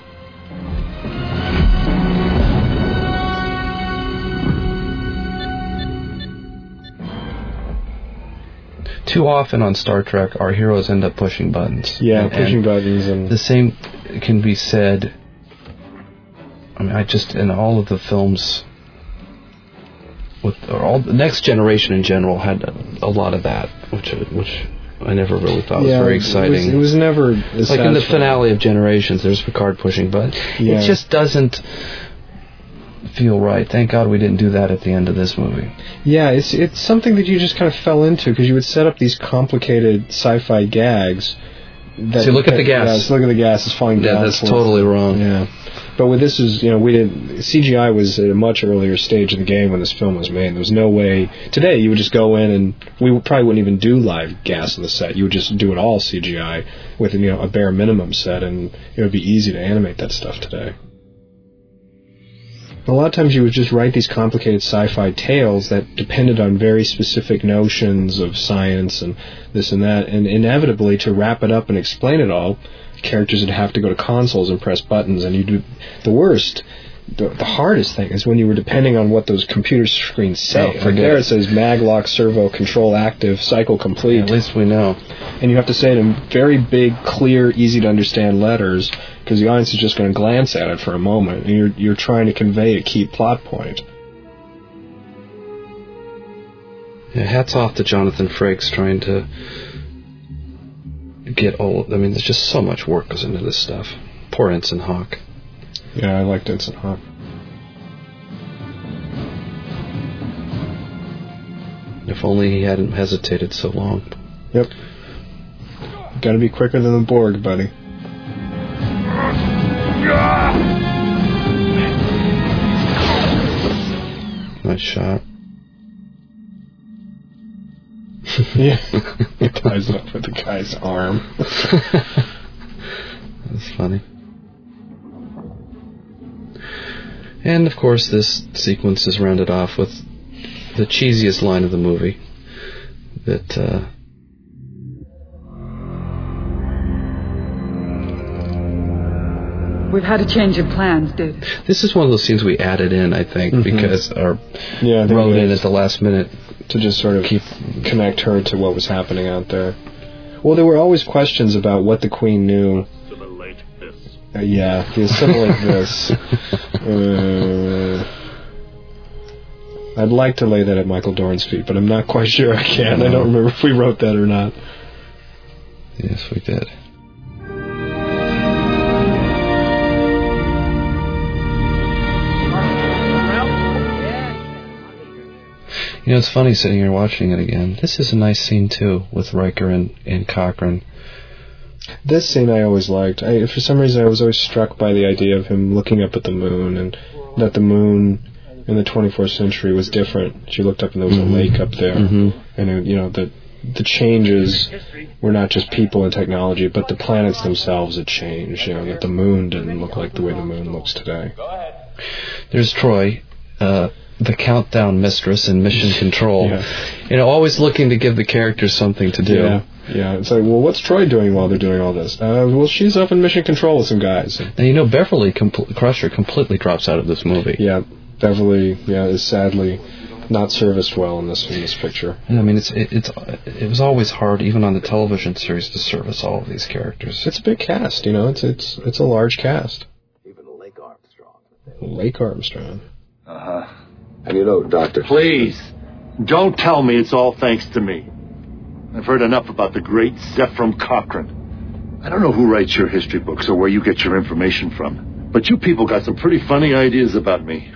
Too often on Star Trek, our heroes end up pushing buttons. Yeah, and, pushing and buttons. And the same can be said, I mean, I just, in all of the films, with or all the Next Generation in general had a, a lot of that, which which I never really thought yeah, was very exciting. It was, it was never... Like satisfying. in the finale of Generations, there's Picard pushing buttons. Yeah. It just doesn't feel right. Thank God we didn't do that at the end of this movie. Yeah, it's it's something that you just kind of fell into because you would set up these complicated sci-fi gags. That, See, look that, at the gas. Yeah, so look at the gas. It's falling yeah, down. Yeah, that's towards, totally wrong. Yeah. But with this is, you know, we did C G I was at a much earlier stage of the game when this film was made. There was no way today you would just go in and we probably wouldn't even do live gas on the set. You would just do it all C G I with, you know, a bare minimum set, and it would be easy to animate that stuff today. A lot of times you would just write these complicated sci-fi tales that depended on very specific notions of science and this and that, and inevitably to wrap it up and explain it all, characters would have to go to consoles and press buttons, and you do the worst. The, the hardest thing is when you were depending on what those computer screens say. Oh, like there it says maglock, servo, control active, cycle complete. Yeah, at least we know. And you have to say it in very big, clear, easy to understand letters because the audience is just going to glance at it for a moment, and you're you're trying to convey a key plot point. Yeah, hats off to Jonathan Frakes trying to get all. I mean, there's just so much work goes into this stuff. Poor Ensign Hawk. Yeah, I liked Ensign Hawk. If only he hadn't hesitated so long. Yep. Got to be quicker than the Borg, buddy. Nice shot. Yeah. He ties it up with the guy's arm. That's funny. And of course, this sequence is rounded off with the cheesiest line of the movie. That uh, we've had a change of plans, Dave. This is one of those scenes we added in, I think, mm-hmm. because our yeah, wrote in at the last minute to just sort of keep connect her to what was happening out there. Well, there were always questions about what the Queen knew. Uh, yeah, the assimilate this. Uh, I'd like to lay that at Michael Dorn's feet, but I'm not quite sure I can. I don't remember if we wrote that or not. Yes, we did. You know, it's funny sitting here watching it again. This is a nice scene, too, with Riker and, and Cochrane. This scene I always liked. I, for some reason, I was always struck by the idea of him looking up at the moon, and that the moon in the twenty-fourth century was different. She looked up and there was mm-hmm. a lake up there, mm-hmm. and it, you know the the changes were not just people and technology, but the planets themselves had changed. You know that the moon didn't look like the way the moon looks today. There's Troy, uh, the countdown mistress in Mission Control. Yeah. You know, always looking to give the characters something to do. Yeah. Yeah, it's like, well, what's Troy doing while they're doing all this? Uh, well, she's up in mission control with some guys. And you know, Beverly compl- Crusher completely drops out of this movie. Yeah, Beverly, yeah, is sadly not serviced well in this in this picture. I mean, it's it, it's it was always hard, even on the television series, to service all of these characters. It's a big cast, you know. It's it's it's a large cast. Even Lake Armstrong. Lake Armstrong. Uh huh. And you know, Doctor. Please, don't tell me it's all thanks to me. I've heard enough about the great Zephram Cochrane. I don't know who writes your history books or where you get your information from, but you people got some pretty funny ideas about me.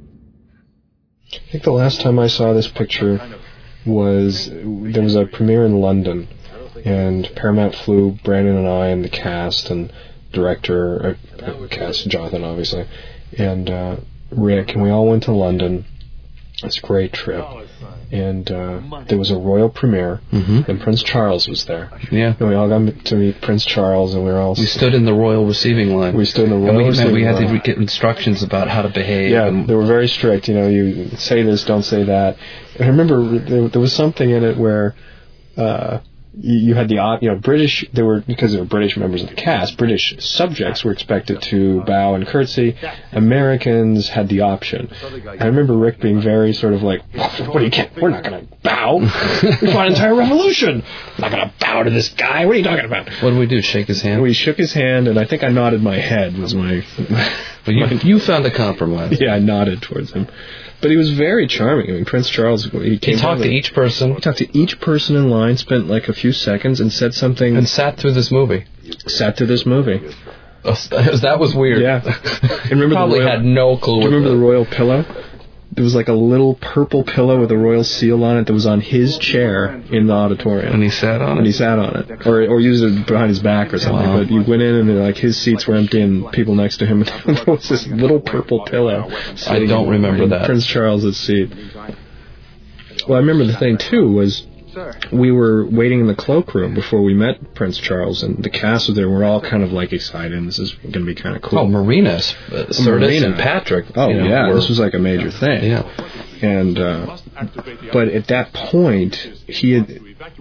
I think the last time I saw this picture was, there was a premiere in London, and Paramount flew Brandon and I and the cast and director, uh, cast, Jonathan obviously, and uh, Rick, and we all went to London. It's a great trip. And uh, there was a royal premiere, mm-hmm. and Prince Charles was there. Yeah. And we all got to meet Prince Charles, and we were all... We stood in the royal receiving line. We stood in the royal and we, receiving we had line. to get instructions about how to behave. Yeah, and they were very strict. You know, you say this, don't say that. And I remember there, there was something in it where... Uh, You, you had the, op- you know, British, there were, because they were British members of the cast, British subjects were expected to bow and curtsy. Americans had the option. I remember Rick being very sort of like, what do you get? We're not going to bow. We fought an entire revolution. I'm not going to bow to this guy. What are you talking about? What did we do, shake his hand? We shook his hand, and I think I nodded my head was my... But you, you found a compromise. Yeah, I nodded towards him. But he was very charming. I mean, Prince Charles, he came He talked to each person. He talked to each person in line, spent like a few seconds, and said something. And sat through this movie. Sat through this movie. Oh, that was weird. Yeah. And remember Probably the royal, had no clue. Do you remember the royal pillow? There was like a little purple pillow with a royal seal on it that was on his chair in the auditorium. And he sat on it? And he sat on it. Or or used it behind his back or something. Wow. But you went in and like his seats were empty and people next to him. There was this little purple pillow. I don't remember that. Prince Charles's seat. Well, I remember the thing too was we were waiting in the cloakroom before we met Prince Charles, and the cast was there. We're all kind of like excited. This is going to be kind of cool. Oh, Marina's, uh, Sirtis Marina. and Patrick. Oh, you know, yeah, were, this was like a major thing. Yeah. And, uh, but at that point, he had,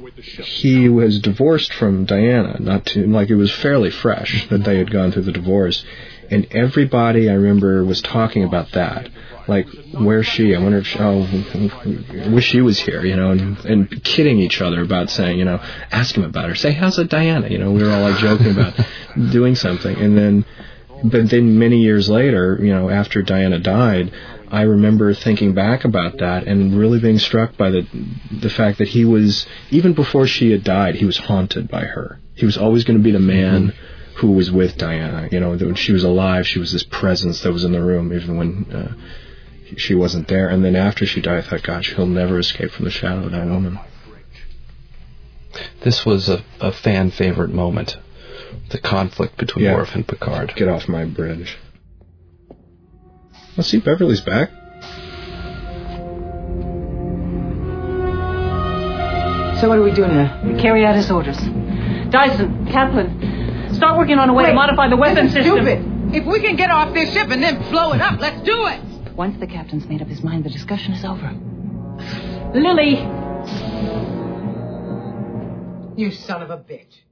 he was divorced from Diana, not too, like it was fairly fresh that they had gone through the divorce. And everybody, I remember, was talking about that. Like, where's she? I wonder if she, oh, I wish she was here, you know, and, and kidding each other about saying, you know, ask him about her. Say, how's it, Diana? You know, we were all like joking about doing something. And then, but then many years later, you know, after Diana died, I remember thinking back about that and really being struck by the the fact that he was, even before she had died, he was haunted by her. He was always going to be the man mm-hmm. who was with Diana. You know, that when she was alive, she was this presence that was in the room, even when uh, she wasn't there. And then after she died, I thought, gosh, he'll never escape from the shadow of that woman. This was a, a fan favorite moment. The conflict between yeah. Worf and Picard. Get off my bridge. Let's see, Beverly's back. So what are we doing now? We carry out his orders. Dyson, Kaplan, start working on a way Wait, to modify the weapon this is system. Stupid. If we can get off this ship and then blow it up, let's do it. Once the captain's made up his mind, the discussion is over. Lily! You son of a bitch.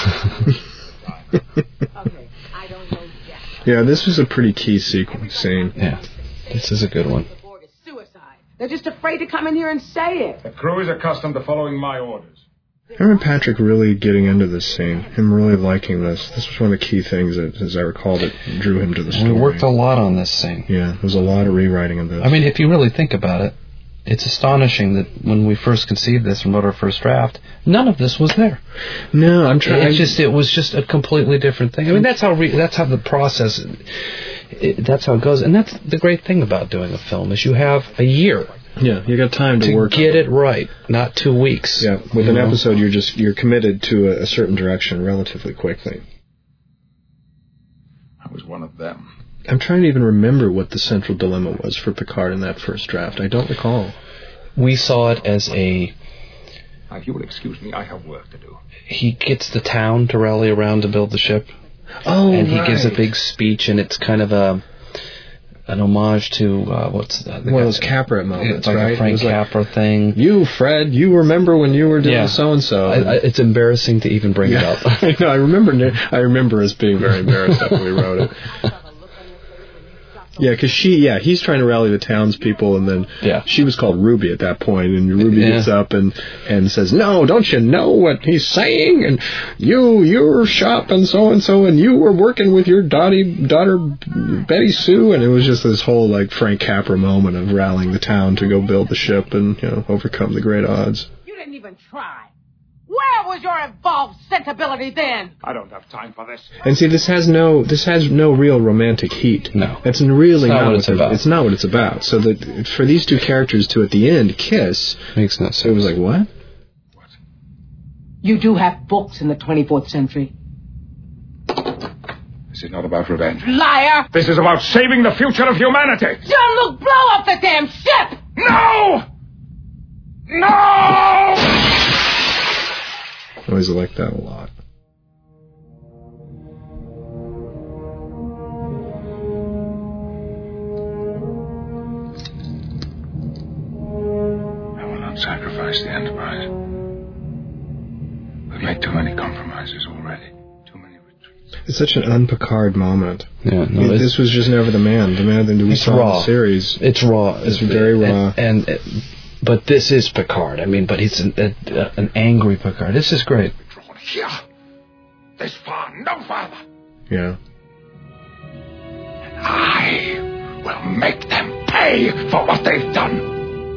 Okay, I don't know yet. Yeah, this was a pretty key sequence scene. Yeah, this is a good one. They're just afraid to come in here and say it. The crew is accustomed to following my orders. I remember Patrick really getting into this scene, him really liking this. This was one of the key things that, as I recall, that drew him to the story. We worked a lot on this scene. Yeah, there was a lot of rewriting of this. I mean, if you really think about it, it's astonishing that when we first conceived this and wrote our first draft, none of this was there. No, I'm trying. It just it was just a completely different thing. I mean, that's how re, that's how the process. It, that's how it goes, and that's the great thing about doing a film is you have a year. Yeah, you got time to, to work get it right, not two weeks. Yeah, with an know? episode, you're just you're committed to a, a certain direction relatively quickly. I was one of them. I'm trying to even remember what the central dilemma was for Picard in that first draft. I don't recall. We saw it as a... Now, if you will excuse me, I have work to do. He gets the town to rally around to build the ship. Oh, And he right. gives a big speech, and it's kind of a... an homage to uh, what's the, the one of those Capra moments, it's like right? a Frank Capra like, thing. You, Fred, you remember when you were doing yeah. so and so? It's embarrassing to even bring yeah. it up. I know. I remember. I remember us being very embarrassed after we wrote it. Yeah, because she, yeah, he's trying to rally the townspeople, and then yeah. she was called Ruby at that point, and Ruby yeah. gets up and, and says, "No, don't you know what he's saying? And you, you're shopping so and so, and you were working with your daughter, daughter Betty Sue," and it was just this whole like Frank Capra moment of rallying the town to go build the ship and you know overcome the great odds. You didn't even try. Where was your involved sensibility then? I don't have time for this. And see, this has no this has no real romantic heat. No, it's really it's not, not what it's about. It's not what it's about. So that for these two characters to at the end kiss makes no sense. It was like what? What? You do have books in the twenty-fourth century. This is not about revenge. Liar! This is about saving the future of humanity. Jean-Luc, blow up the damn ship! No! No! I always like that a lot. I will not sacrifice the Enterprise. We've made too many compromises already. Too many retreats. It's such an un-Picard moment. Yeah, no, it, this was just never the man. The man that we saw raw. in the series. It's raw. It's very raw. And... and it, But this is Picard. I mean, but he's an, a, an angry Picard. This is great. Drawn here, this far, no farther. Yeah. And I will make them pay for what they've done.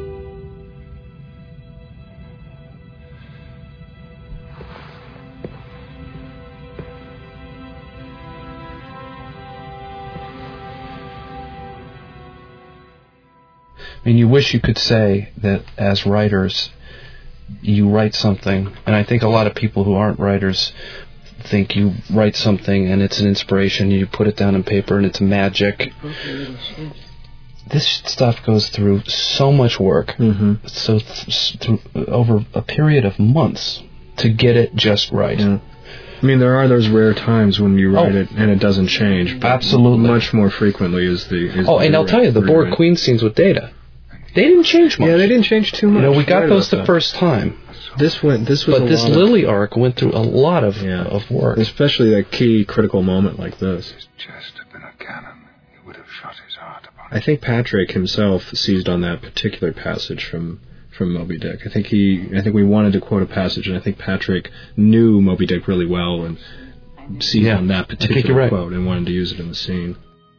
I mean, you wish you could say that as writers, you write something, and I think a lot of people who aren't writers think you write something and it's an inspiration, you put it down on paper and it's magic. This stuff goes through so much work, mm-hmm. so th- through, over a period of months to get it just right. Yeah. I mean, there are those rare times when you write oh, it and it doesn't change. But absolutely. Much more frequently is the... Is oh, the and I'll tell you, the Borg Queen scenes with Data, they didn't change much. Yeah, they didn't change too much. You know, we got right those the that. first time. This went. This was. But a this lot Lily of, arc went through a lot of yeah. of work, especially a key critical moment like this. His chest had been a cannon. He would have shot his heart upon. I think Patrick himself seized on that particular passage from from Moby Dick. I think he. I think we wanted to quote a passage, and I think Patrick knew Moby Dick really well and seized yeah, on that particular right. quote and wanted to use it in the scene.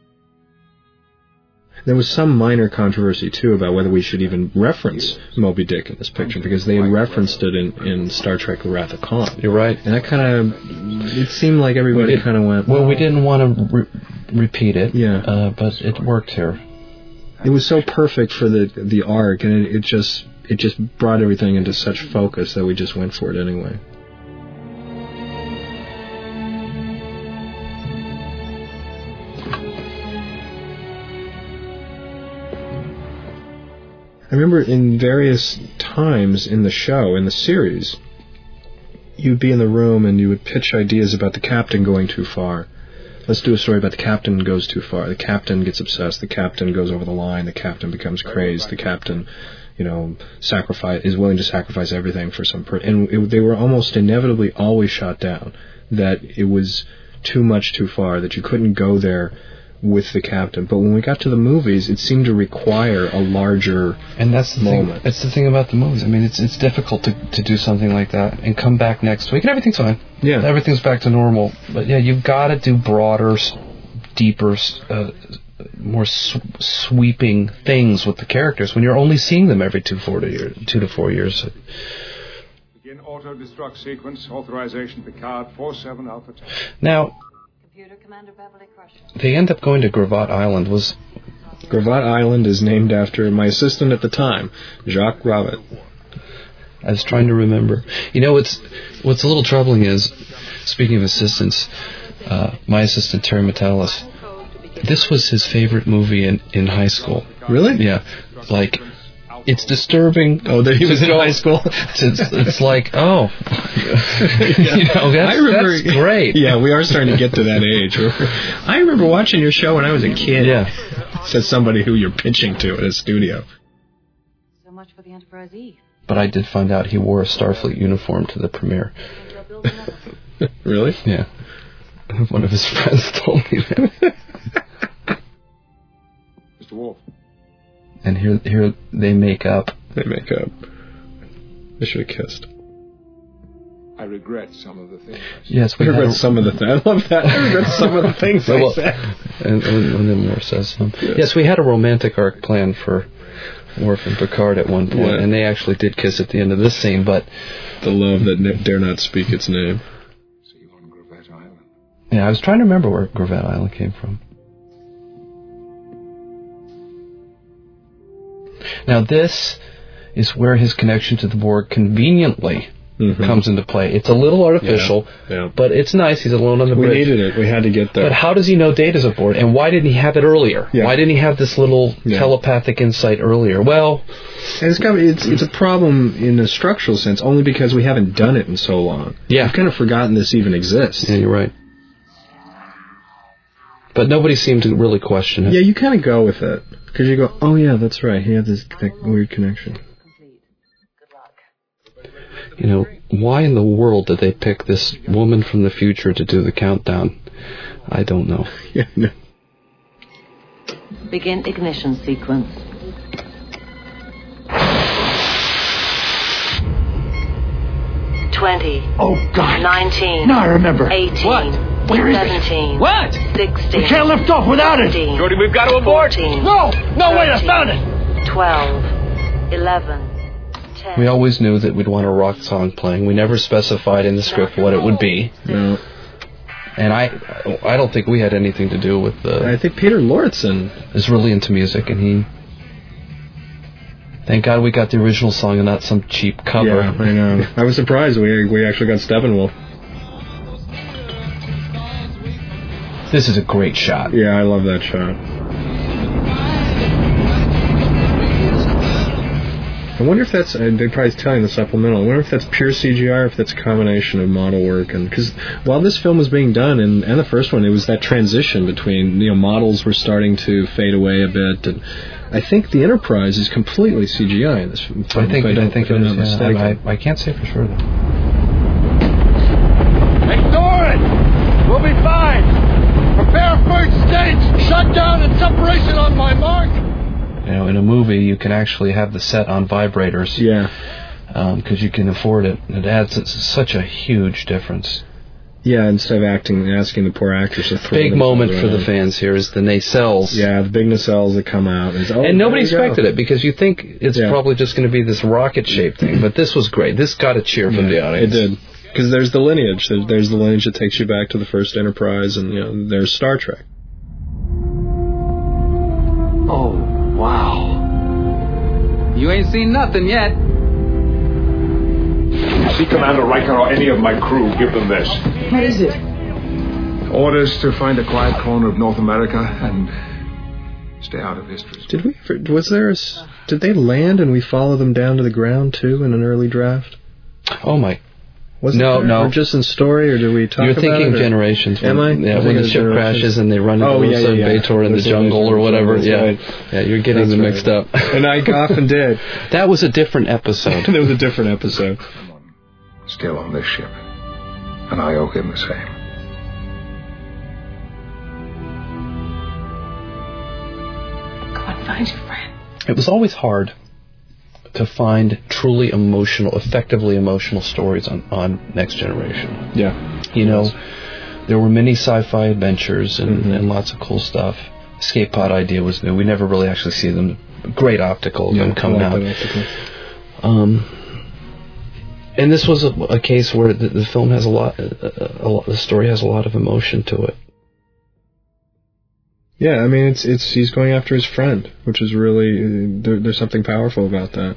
There was some minor controversy, too, about whether we should even reference Moby Dick in this picture, because they had referenced it in, in Star Trek The Wrath of Khan. You're right. And that kind of, it seemed like everybody kind of went... Well, we didn't want to re- repeat it, yeah. uh, but it worked here. It was so perfect for the the arc, and it, it just it just brought everything into such focus that we just went for it anyway. I remember in various times in the show, in the series, you'd be in the room and you would pitch ideas about the captain going too far. Let's do a story about the captain goes too far. The captain gets obsessed. The captain goes over the line. The captain becomes crazed. The captain, you know, sacrifice is willing to sacrifice everything for some person. And it, they were almost inevitably always shot down. That it was too much too far. That you couldn't go there with the captain. But when we got to the movies, it seemed to require a larger and that's the moment. Thing, that's the thing about the movies. I mean, it's it's difficult to, to do something like that and come back next week and everything's fine. Yeah. Everything's back to normal. But yeah, you've got to do broader, deeper, uh, more sw- sweeping things with the characters when you're only seeing them every two, four to year, two to four years. Begin auto-destruct sequence. Authorization Picard four seven Alpha ten. Now... Commander Beverly Crusher. They end up going to Gravatt Island. Was Gravatt Island is named after my assistant at the time, Jacques Gravatt. I was trying to remember. You know, what's what's a little troubling is, speaking of assistants, uh, my assistant Terry Metalis, this was his favorite movie in, in high school. Really? Yeah. Like, it's disturbing. Oh, that he was in go, high school? It's, it's like, oh. yeah. You know, that's, I remember, that's great. Yeah, we are starting to get to that age. I remember watching your show when I was a kid. Yeah. Says somebody who you're pitching to at a studio. So much for the Enterprise E. But I did find out he wore a Starfleet uniform to the premiere. Really? Yeah. One of his friends told me that. Mister Wolf. And here, here they make up. They make up. They should have kissed. I regret some of the things. Yes, we we regret had a, some of the things. I love that. I regret some of the things I well, said. And, and, and then Worf says some. Yeah. Yes, we had a romantic arc planned for Worf and Picard at one point, Yeah. and they actually did kiss at the end of this scene, but... The love that ne- dare not speak its name. See you on Gravet Island. Yeah, I was trying to remember where Gravet Island came from. Now this is where his connection to the Borg conveniently mm-hmm. comes into play. It's a little artificial, yeah, yeah. but it's nice. He's alone on the we bridge. We needed it. We had to get there. But how does he know Data's aboard? And why didn't he have it earlier? Yeah. Why didn't he have this little yeah. telepathic insight earlier? Well... And it's, kind of, it's it's a problem in a structural sense, only because we haven't done it in so long. Yeah. We've kind of forgotten this even exists. Yeah, you're right. But nobody seemed to really question it. Yeah, you kind of go with it. Because you go, oh yeah, that's right, he had this th- weird connection. You know, why in the world did they pick this woman from the future to do the countdown? I don't know. Yeah, no. Begin ignition sequence. Twenty. Oh, God. Nineteen. No, I remember. Eighteen. What? Where is Seventeen. it? What? Sixteen. We can't lift off without it. Jody, we've got to abort. fourteen, No, no, wait, I found it. Twelve. Eleven. Ten. We always knew that we'd want a rock song playing. We never specified in the script what it would be. No. And I I don't think we had anything to do with the... I think Peter Lortzen is really into music, and he... Thank God we got the original song and not some cheap cover. Yeah, I know. I was surprised we we actually got Steppenwolf. This is a great shot. Yeah, I love that shot. I wonder if that's, uh, they probably tell you in the supplemental, I wonder if that's pure C G I or if that's a combination of model work. And because while this film was being done, and, and the first one, it was that transition between, you know, models were starting to fade away a bit. And I think the Enterprise is completely C G I in this film. I think, I, I think it is, yeah. I, I, I can't say for sure, though. Ignore it! We'll be fine! Prepare first stage! Shut down and separation on my mark! You know, in a movie, you can actually have the set on vibrators. Yeah. Because um, you can afford it. It adds such a huge difference. Yeah, instead of acting and asking the poor actors to throw big moment for the fans here is the nacelles. Yeah, the big nacelles that come out. And, oh, and nobody expected go. it because you think it's yeah. probably just going to be this rocket-shaped thing. But this was great. This got a cheer from yeah, the audience. It did. Because there's the lineage. There's, there's the lineage that takes you back to the first Enterprise, and you know, there's Star Trek. Oh, wow. You ain't seen nothing yet. See Commander Riker or any of my crew, give them this. What is it? Orders to find a quiet corner of North America and stay out of history. Did we? Was there a? Did they land and we follow them down to the ground too in an early draft? Oh my. Was no, there, no. Or just in story, or did we talk You're about thinking it, Generations. When, Am I? Yeah, I when the ship crashes and they run into oh, yeah, Lisa yeah, and B'Etor in the jungle or whatever. Yeah, right. yeah, you're getting That's them right. mixed up. And I often did. That was a different episode. That was a different episode. Still on this ship, and I owe him the same. Go and find your friend. It was always hard to find truly emotional, effectively emotional stories on, on Next Generation. Yeah. You know, yes. There were many sci-fi adventures and, mm-hmm. and lots of cool stuff. Escape pod idea was new. We never really actually see them. Great optical yeah, them coming out. Optical. Um, and this was a, a case where the, the film has a lot, a, a lot, the story has a lot of emotion to it. Yeah, I mean, it's it's he's going after his friend, which is really, there, there's something powerful about that.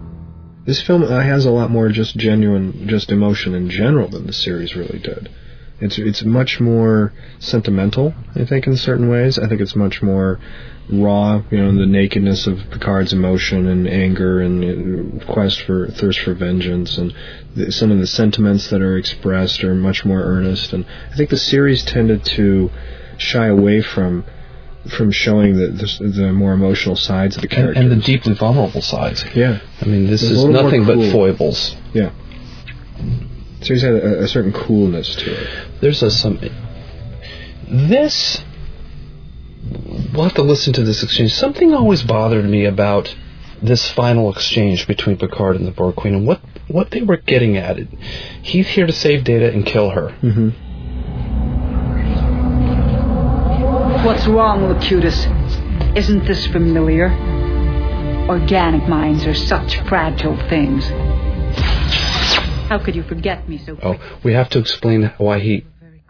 This film uh, has a lot more just genuine, just emotion in general than the series really did. It's it's much more sentimental, I think, in certain ways. I think it's much more raw, you know, the nakedness of Picard's emotion and anger and quest for thirst for vengeance, and the, some of the sentiments that are expressed are much more earnest. And I think the series tended to shy away from from showing the the, the more emotional sides of the characters and, and the deeply vulnerable sides. Yeah, I mean, this There's is nothing cool. but foibles. Yeah. The series had a, a certain coolness to it. There's a some. This. We'll have to listen to this exchange. Something always bothered me about this final exchange between Picard and the Borg Queen, and what what they were getting at. It. He's here to save Data and kill her. Mm-hmm. What's wrong, Locutus? Isn't this familiar? Organic minds are such fragile things. How could you forget me so quickly? Oh, we have to explain why he...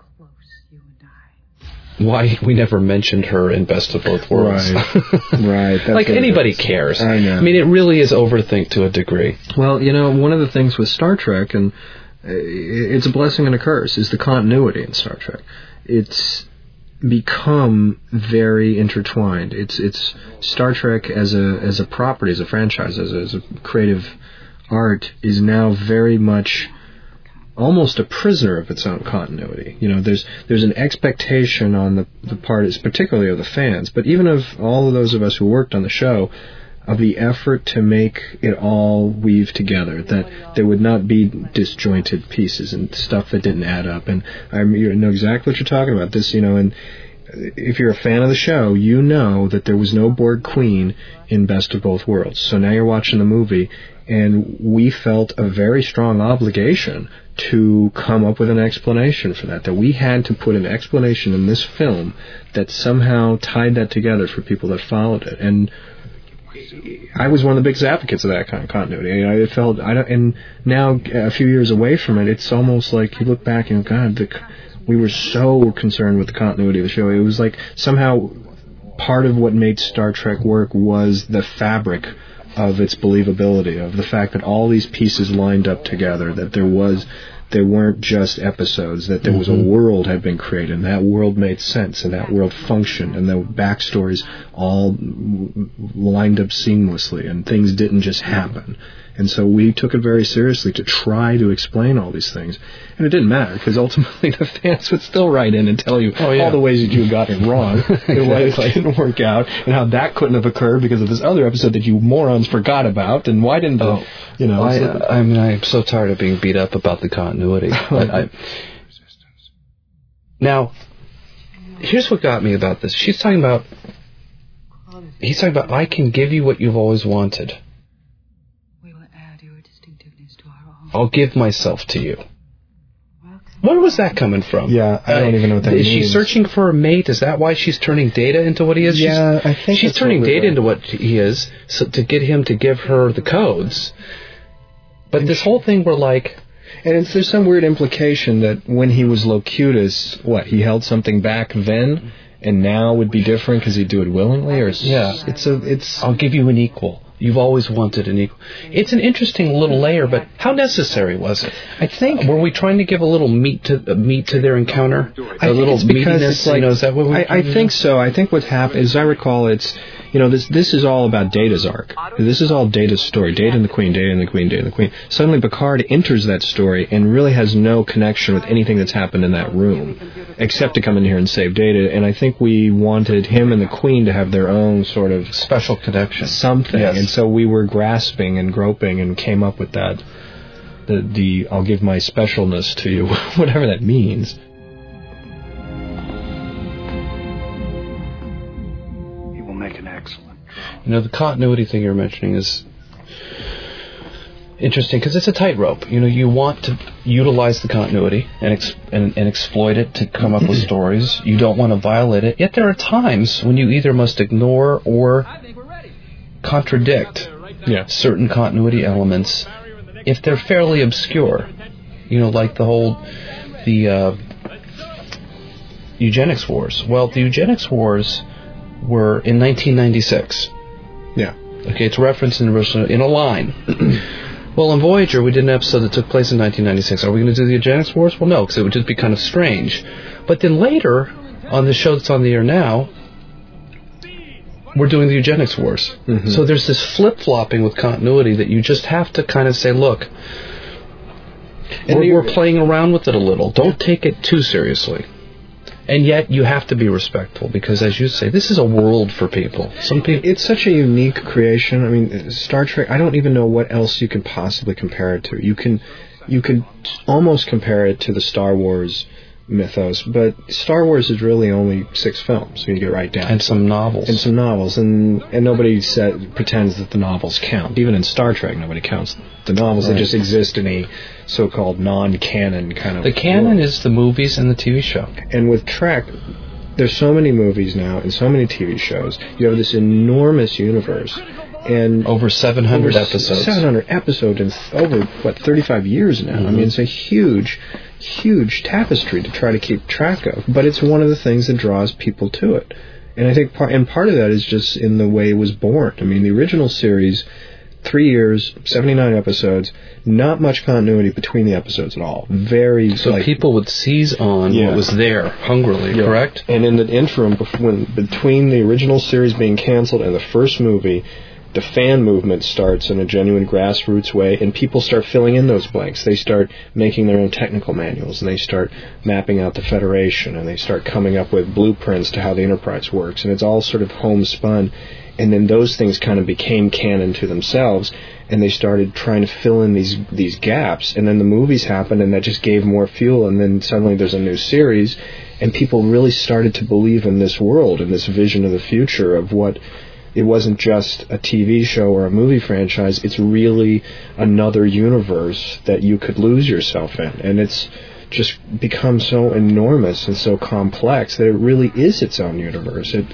Why we never mentioned her in Best of Both Worlds. Right, right. That's like anybody cares. I know. I mean, it really is overthink to a degree. Well, you know, one of the things with Star Trek, and it's a blessing and a curse, is the continuity in Star Trek. It's become very intertwined. It's it's Star Trek as a as a property, as a franchise, as a, as a creative art is now very much almost a prisoner of its own continuity. You know, there's there's an expectation on the the part, particularly of the fans, but even of all of those of us who worked on the show, of the effort to make it all weave together, that there would not be disjointed pieces and stuff that didn't add up. And I you know exactly what you're talking about. This, you know, and if you're a fan of the show, you know that there was no Borg Queen in Best of Both Worlds. So now you're watching the movie, and we felt a very strong obligation to come up with an explanation for that, that we had to put an explanation in this film that somehow tied that together for people that followed it. And I was one of the biggest advocates of that kind of continuity. I felt, I don't, and now a few years away from it, it's almost like you look back and God, the, we were so concerned with the continuity of the show. It was like somehow part of what made Star Trek work was the fabric of its believability, of the fact that all these pieces lined up together, that there was, they weren't just episodes, that there was a world had been created, and that world made sense, and that world functioned, and the backstories all lined up seamlessly, and things didn't just happen. And so we took it very seriously to try to explain all these things. And it didn't matter, because ultimately the fans would still write in and tell you oh, yeah. all the ways that you got it wrong, and why it didn't work out, and how that couldn't have occurred because of this other episode that you morons forgot about, and why didn't oh, the, you know... I, so, I mean, I'm so tired of being beat up about the continuity. I, I, now, here's what got me about this. She's talking about... He's talking about, I can give you what you've always wanted. I'll give myself to you. Where was that coming from? Yeah, I don't uh, even know what that is means. Is she searching for a mate? Is that why she's turning Data into what he is? Yeah, she's, I think she's turning Data into what he is so, to get him to give her the codes. But and this she, whole thing, we're like, and it's, there's some weird implication that when he was Locutus, what he held something back then, and now would be different because he'd do it willingly, or yeah, it's a, it's. I'll give you an equal. You've always wanted an equal. It's an interesting little layer, but how necessary was it? I think. Were we trying to give a little meat to uh, meat to their encounter? I a little it's because it's like, you know, is that what we? I, I think so. I think what happened, as I recall, it's you know this this is all about Data's arc. This is all Data's story. Data and the Queen. Data and the Queen. Data and the Queen. Suddenly, Picard enters that story and really has no connection with anything that's happened in that room, except to come in here and save Data. And I think we wanted him and the Queen to have their own sort of special connection, something. Yes. And so we were grasping and groping and came up with that. The the I'll give my specialness to you, whatever that means. He will make an excellent drone. You know, the continuity thing you're mentioning is interesting because it's a tightrope. You know, you want to utilize the continuity and, ex- and and exploit it to come up with stories. You don't want to violate it. Yet there are times when you either must ignore or contradict yeah. certain continuity elements if they're fairly obscure. You know, like the whole the uh, eugenics wars. Well, the eugenics wars were in nineteen ninety-six. Yeah. Okay, it's referenced in the original in a line. Well, on Voyager, we did an episode that took place in nineteen ninety-six. Are we going to do the Eugenics Wars? Well, no, because it would just be kind of strange. But then later, on the show that's on the air now, we're doing the Eugenics Wars. Mm-hmm. So there's this flip-flopping with continuity that you just have to kind of say, look, and we're, we're playing around with it a little. Don't take it too seriously. And yet you have to be respectful because, as you say, this is a world for people. Some people. It's such a unique creation. I mean, Star Trek. I don't even know what else you can possibly compare it to. You can, you could almost compare it to the Star Wars mythos, but Star Wars is really only six films when you get right down. And some novels. And some novels, and and nobody said, pretends that the novels count. Even in Star Trek, nobody counts the novels. Right. They just exist in a so-called non-canon kind of The canon world. is the movies and the T V show. And with Trek, there's so many movies now and so many T V shows. You have this enormous universe. And over seven hundred over episodes. seven hundred episodes in over, what, thirty-five years now. Mm-hmm. I mean, it's a huge, huge tapestry to try to keep track of. But it's one of the things that draws people to it. And I think part, and part of that is just in the way it was born. I mean, the original series, three years, seventy-nine episodes, not much continuity between the episodes at all. Very So like, people would seize on yeah. what was there hungrily, yeah. correct? And in the interim, when, between the original series being canceled and the first movie, the fan movement starts in a genuine grassroots way, and people start filling in those blanks. They start making their own technical manuals, and they start mapping out the Federation, and they start coming up with blueprints to how the Enterprise works, and it's all sort of homespun. And then those things kind of became canon to themselves, and they started trying to fill in these these gaps. And then the movies happened, and that just gave more fuel, and then suddenly there's a new series, and people really started to believe in this world and this vision of the future of what... It wasn't just a T V show or a movie franchise. It's really another universe that you could lose yourself in. And it's just become so enormous and so complex that it really is its own universe. It,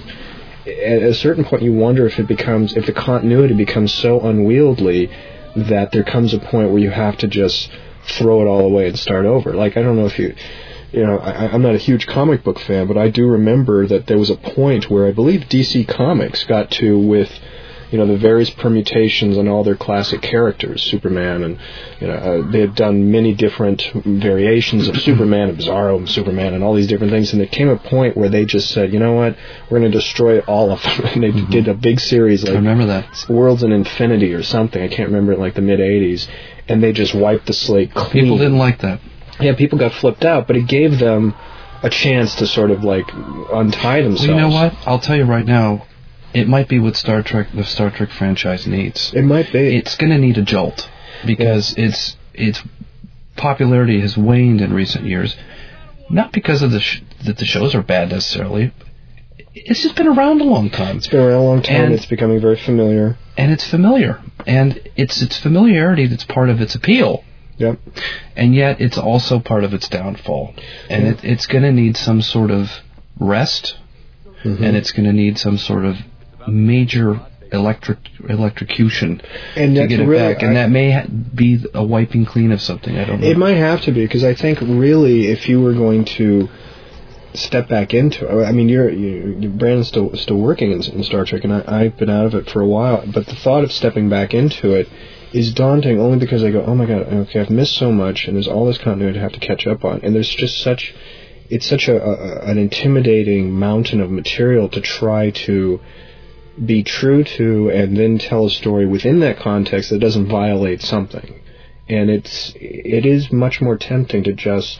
at a certain point, you wonder if it becomes, if the continuity becomes so unwieldy that there comes a point where you have to just throw it all away and start over. Like, I don't know if you... You know, I, I'm not a huge comic book fan, but I do remember that there was a point where I believe D C Comics got to with, you know, the various permutations on all their classic characters, Superman, and, you know, uh, they had done many different variations of Superman, and Bizarro and Superman, and all these different things, and there came a point where they just said, you know what, we're going to destroy all of them, and they mm-hmm. did a big series, like, I remember that. Worlds in Infinity or something, I can't remember, in like the mid-eighties, and they just wiped the slate clean. People didn't like that. Yeah, people got flipped out, but it gave them a chance to sort of like untie themselves. Well, you know what? I'll tell you right now, it might be what Star Trek, the Star Trek franchise needs. It might be. It's going to need a jolt because yeah. its its popularity has waned in recent years. Not because of the sh- that the shows are bad necessarily. It's just been around a long time. It's been around a long time. And it's becoming very familiar. And it's familiar, and it's its familiarity that's part of its appeal. Yep. And yet it's also part of its downfall. And yeah. it, it's going to need some sort of rest, mm-hmm. and it's going to need some sort of major electric electrocution and to get it really, back. And I, that may ha- be a wiping clean of something. I don't know. It might have to be, because I think really if you were going to step back into it, I mean, you're, you, Brandon's still, still working in, in Star Trek, and I, I've been out of it for a while, but the thought of stepping back into it is daunting only because I go, oh my god, okay, I've missed so much, and there's all this continuity to have to catch up on, and there's just such, it's such a, a an intimidating mountain of material to try to be true to and then tell a story within that context that doesn't violate something. And it's it is much more tempting to just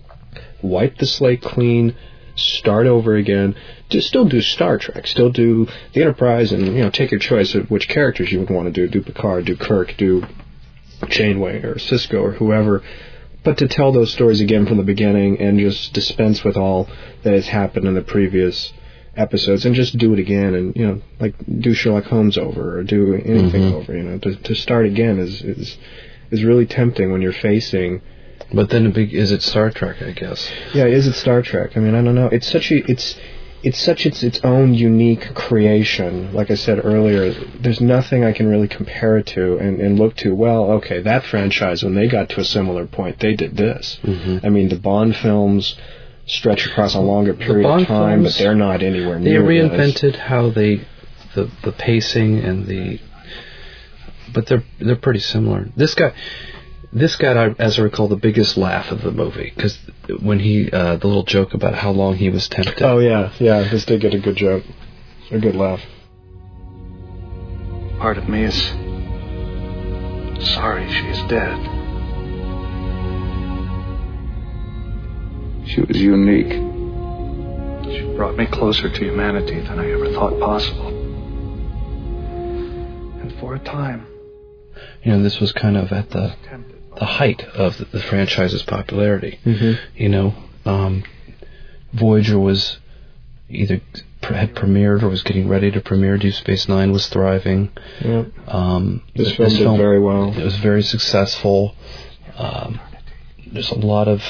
wipe the slate clean, start over again, to still do Star Trek, still do the Enterprise, and, you know, take your choice of which characters you would want to do. Do Picard, do Kirk, do Janeway or Sisko or whoever. But to tell those stories again from the beginning and just dispense with all that has happened in the previous episodes and just do it again, and, you know, like do Sherlock Holmes over or do anything mm-hmm. over, you know, to to start again is is is really tempting when you're facing. But then, is it Star Trek? I guess. Yeah, is it Star Trek? I mean, I don't know. It's such a it's it's such its its own unique creation. Like I said earlier, there's nothing I can really compare it to and, and look to. Well, okay, that franchise, when they got to a similar point, they did this. Mm-hmm. I mean, the Bond films stretch across a longer period of time, but they're not anywhere near. They reinvented this. how they the the pacing and the but they're they're pretty similar. This guy, this got, as I recall, the biggest laugh of the movie because when he uh, the little joke about how long he was tempted. Oh yeah, yeah. This did get a good joke, a good laugh. Part of me is sorry she is dead. She was unique. She brought me closer to humanity than I ever thought possible. And for a time, you know, this was kind of at the the height of the, the franchise's popularity. Mm-hmm. You know, um, Voyager was either had premiered or was getting ready to premiere. Deep Space Nine was thriving. Yep. Um, this, this film did film, very well. It was very successful. Um, there's a lot of...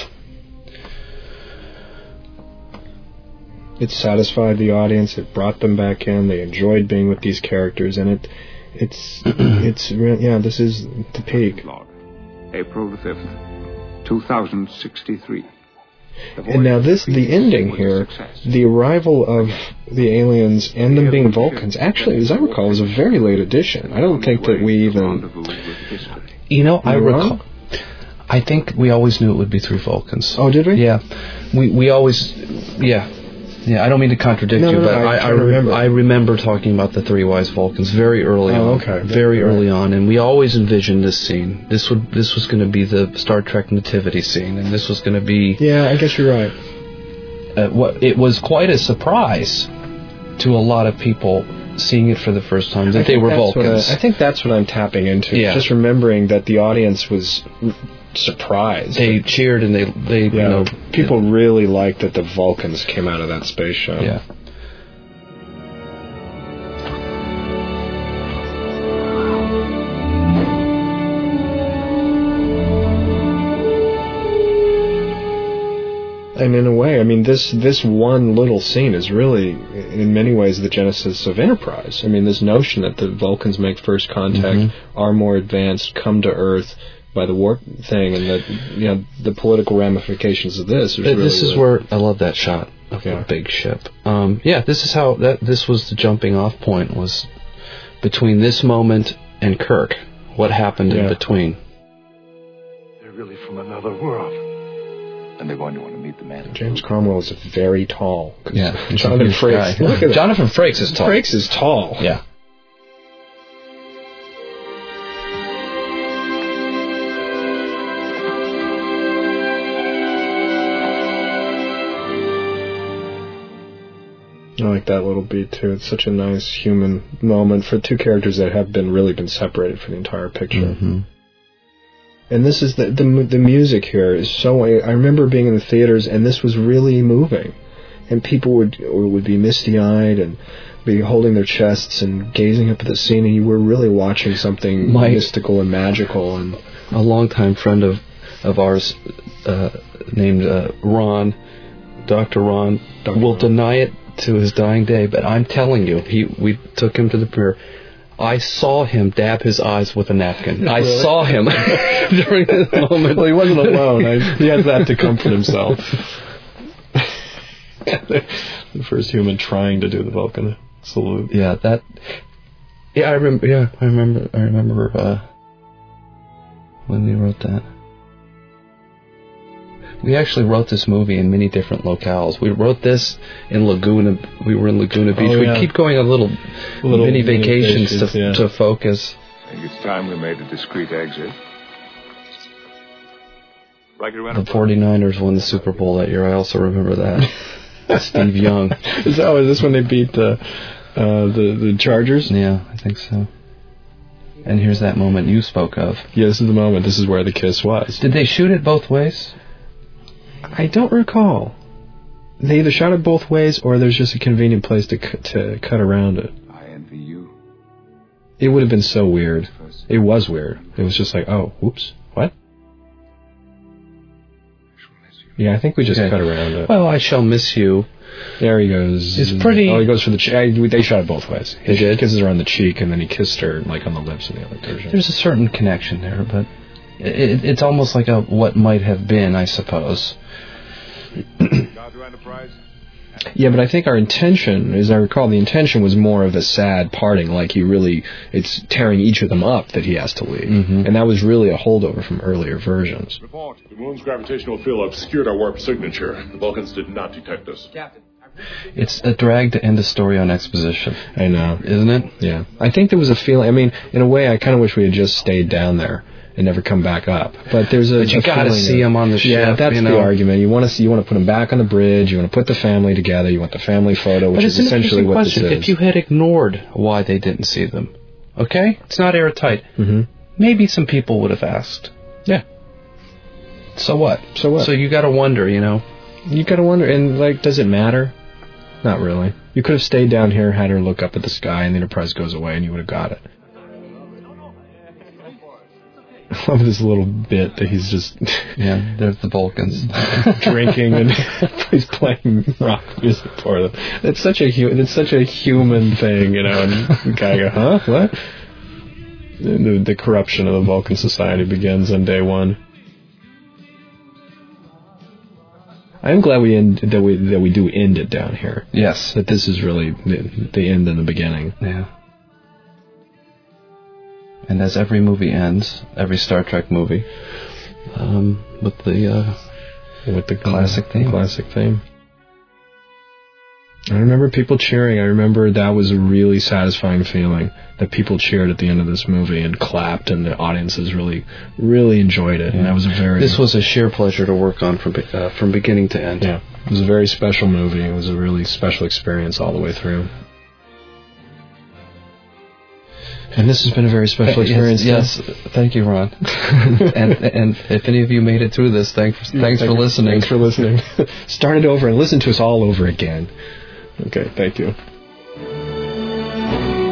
It satisfied the audience. It brought them back in. They enjoyed being with these characters, and it, it's, it's yeah. This is the peak. April the fifth, two thousand sixty-three. And now this, the ending here, the arrival of the aliens and them being Vulcans, actually, as I recall, was a very late addition. I don't think that we even... You know, I recall... I think we always knew it would be three Vulcans. Oh, did we? Yeah. We we always... Yeah. Yeah, I don't mean to contradict no, you, no, but no, I, I, I, remember. I remember talking about the Three Wise Vulcans very early oh, on. Okay. Very right. early on, and we always envisioned this scene. This would this was going to be the Star Trek nativity scene, and this was going to be... Yeah, I guess you're right. Uh, what it was quite a surprise to a lot of people seeing it for the first time that they were Vulcans. I, I think that's what I'm tapping into. Yeah. Just remembering that the audience was surprised. They cheered and they, they yeah, you know... People it, really liked that the Vulcans came out of that space shuttle. Yeah. And in a way, I mean, this this one little scene is really, in many ways, the genesis of Enterprise. I mean, this notion that the Vulcans make first contact, mm-hmm. are more advanced, come to Earth by the warp thing, and that, you know, the political ramifications of this. Really this is what, where I love that shot of yeah. the big ship. Um, yeah, this is how that this was the jumping off point, was between this moment and Kirk. What happened yeah. in between? They're really from another world. And they're going to want to meet the man. James Cromwell is very tall. Yeah, Jonathan Frakes. Look at Jonathan Frakes is tall. Frakes is tall. Yeah. I like that little beat too. It's such a nice human moment for two characters that have been really been separated for the entire picture. Mm-hmm. And this is the, the the music here is so... I remember being in the theaters, and this was really moving. And people would would be misty-eyed and be holding their chests and gazing up at the scene, and you were really watching something My, mystical and magical. And a longtime friend of, of ours uh, named uh, Ron, Doctor Ron, Doctor will Ron. deny it to his dying day, but I'm telling you, he we took him to the premiere. I saw him dab his eyes with a napkin. Really? I saw him during this moment. Well, he wasn't alone. I, he has that to comfort himself. The first human trying to do the Vulcan salute. Yeah, that. Yeah, I remember. Yeah, I remember. I remember uh, when we wrote that. We actually wrote this movie in many different locales. We wrote this in Laguna. We were in Laguna Beach. Oh, yeah. We keep going on little, little mini vacations, vacations to, yeah. to focus. I think it's time we made a discreet exit. The forty-niners won the Super Bowl that year. I also remember that. Steve Young. Is that, oh, is this when they beat the, uh, the, the Chargers? Yeah, I think so. And here's that moment you spoke of. Yeah, this is the moment. This is where the kiss was. Did they shoot it both ways? I don't recall. They either shot it both ways, or there's just a convenient place to c- to cut around it. I envy you. It would have been so weird. It was weird. It was just like, oh, whoops, what? Yeah, I think we just okay. cut around it. Well, I shall miss you. There he goes. It's pretty... Oh, he goes for the cheek. They shot it both ways. They did? He kisses her on the cheek, and then he kissed her like on the lips in the other version. There's a certain connection there, but it, it's almost like a what might have been, I suppose. Enterprise. Yeah, but I think our intention, as I recall, the intention was more of a sad parting, like he really, it's tearing each of them up that he has to leave. Mm-hmm. And that was really a holdover from earlier versions. Report. The moon's gravitational field obscured our warp signature. The Vulcans did not detect us. Captain. It's a drag to end a story on exposition. I know. Isn't it? Yeah. I think there was a feeling, I mean, in a way, I kind of wish we had just stayed down there and never come back up. But there's a But you a got to feeling see of- him on the ship. Yeah, that's you the know? argument. You want to see, you want to put him back on the bridge. You want to put the family together. You want the family photo, which But is it's an essentially interesting what question. this is. If you had ignored why they didn't see them, okay, it's not airtight. Mm-hmm. Maybe some people would have asked. Yeah. So what? So what? So you got to wonder, you know. You got to wonder, and like, does it matter? Not really. You could have stayed down here, had her look up at the sky, and the Enterprise goes away, and you would have got it. I love this little bit that he's just Yeah, there's the Vulcans drinking and he's playing rock music for them. It's such a hu- it's such a human thing, you know. And the guy goes, "Huh? What?" And the, the corruption of the Vulcan society begins on day one. I'm glad we end that we that we do end it down here. Yes. That this is really the, the end and the beginning. Yeah. And as every movie ends, every Star Trek movie, um, with the uh, with the classic theme. Classic theme. I remember people cheering. I remember that was a really satisfying feeling that people cheered at the end of this movie and clapped, and the audiences really, really enjoyed it. Yeah. And that was a very. This was a sheer pleasure to work on from uh, from beginning to end. Yeah, it was a very special movie. It was a really special experience all the way through. And this has been a very special experience. Yes, yes. Thank you, Ron. and and if any of you made it through this, thanks thanks Thank for you. listening. Thanks for listening. Start it over and listen to us all over again. Okay, thank you.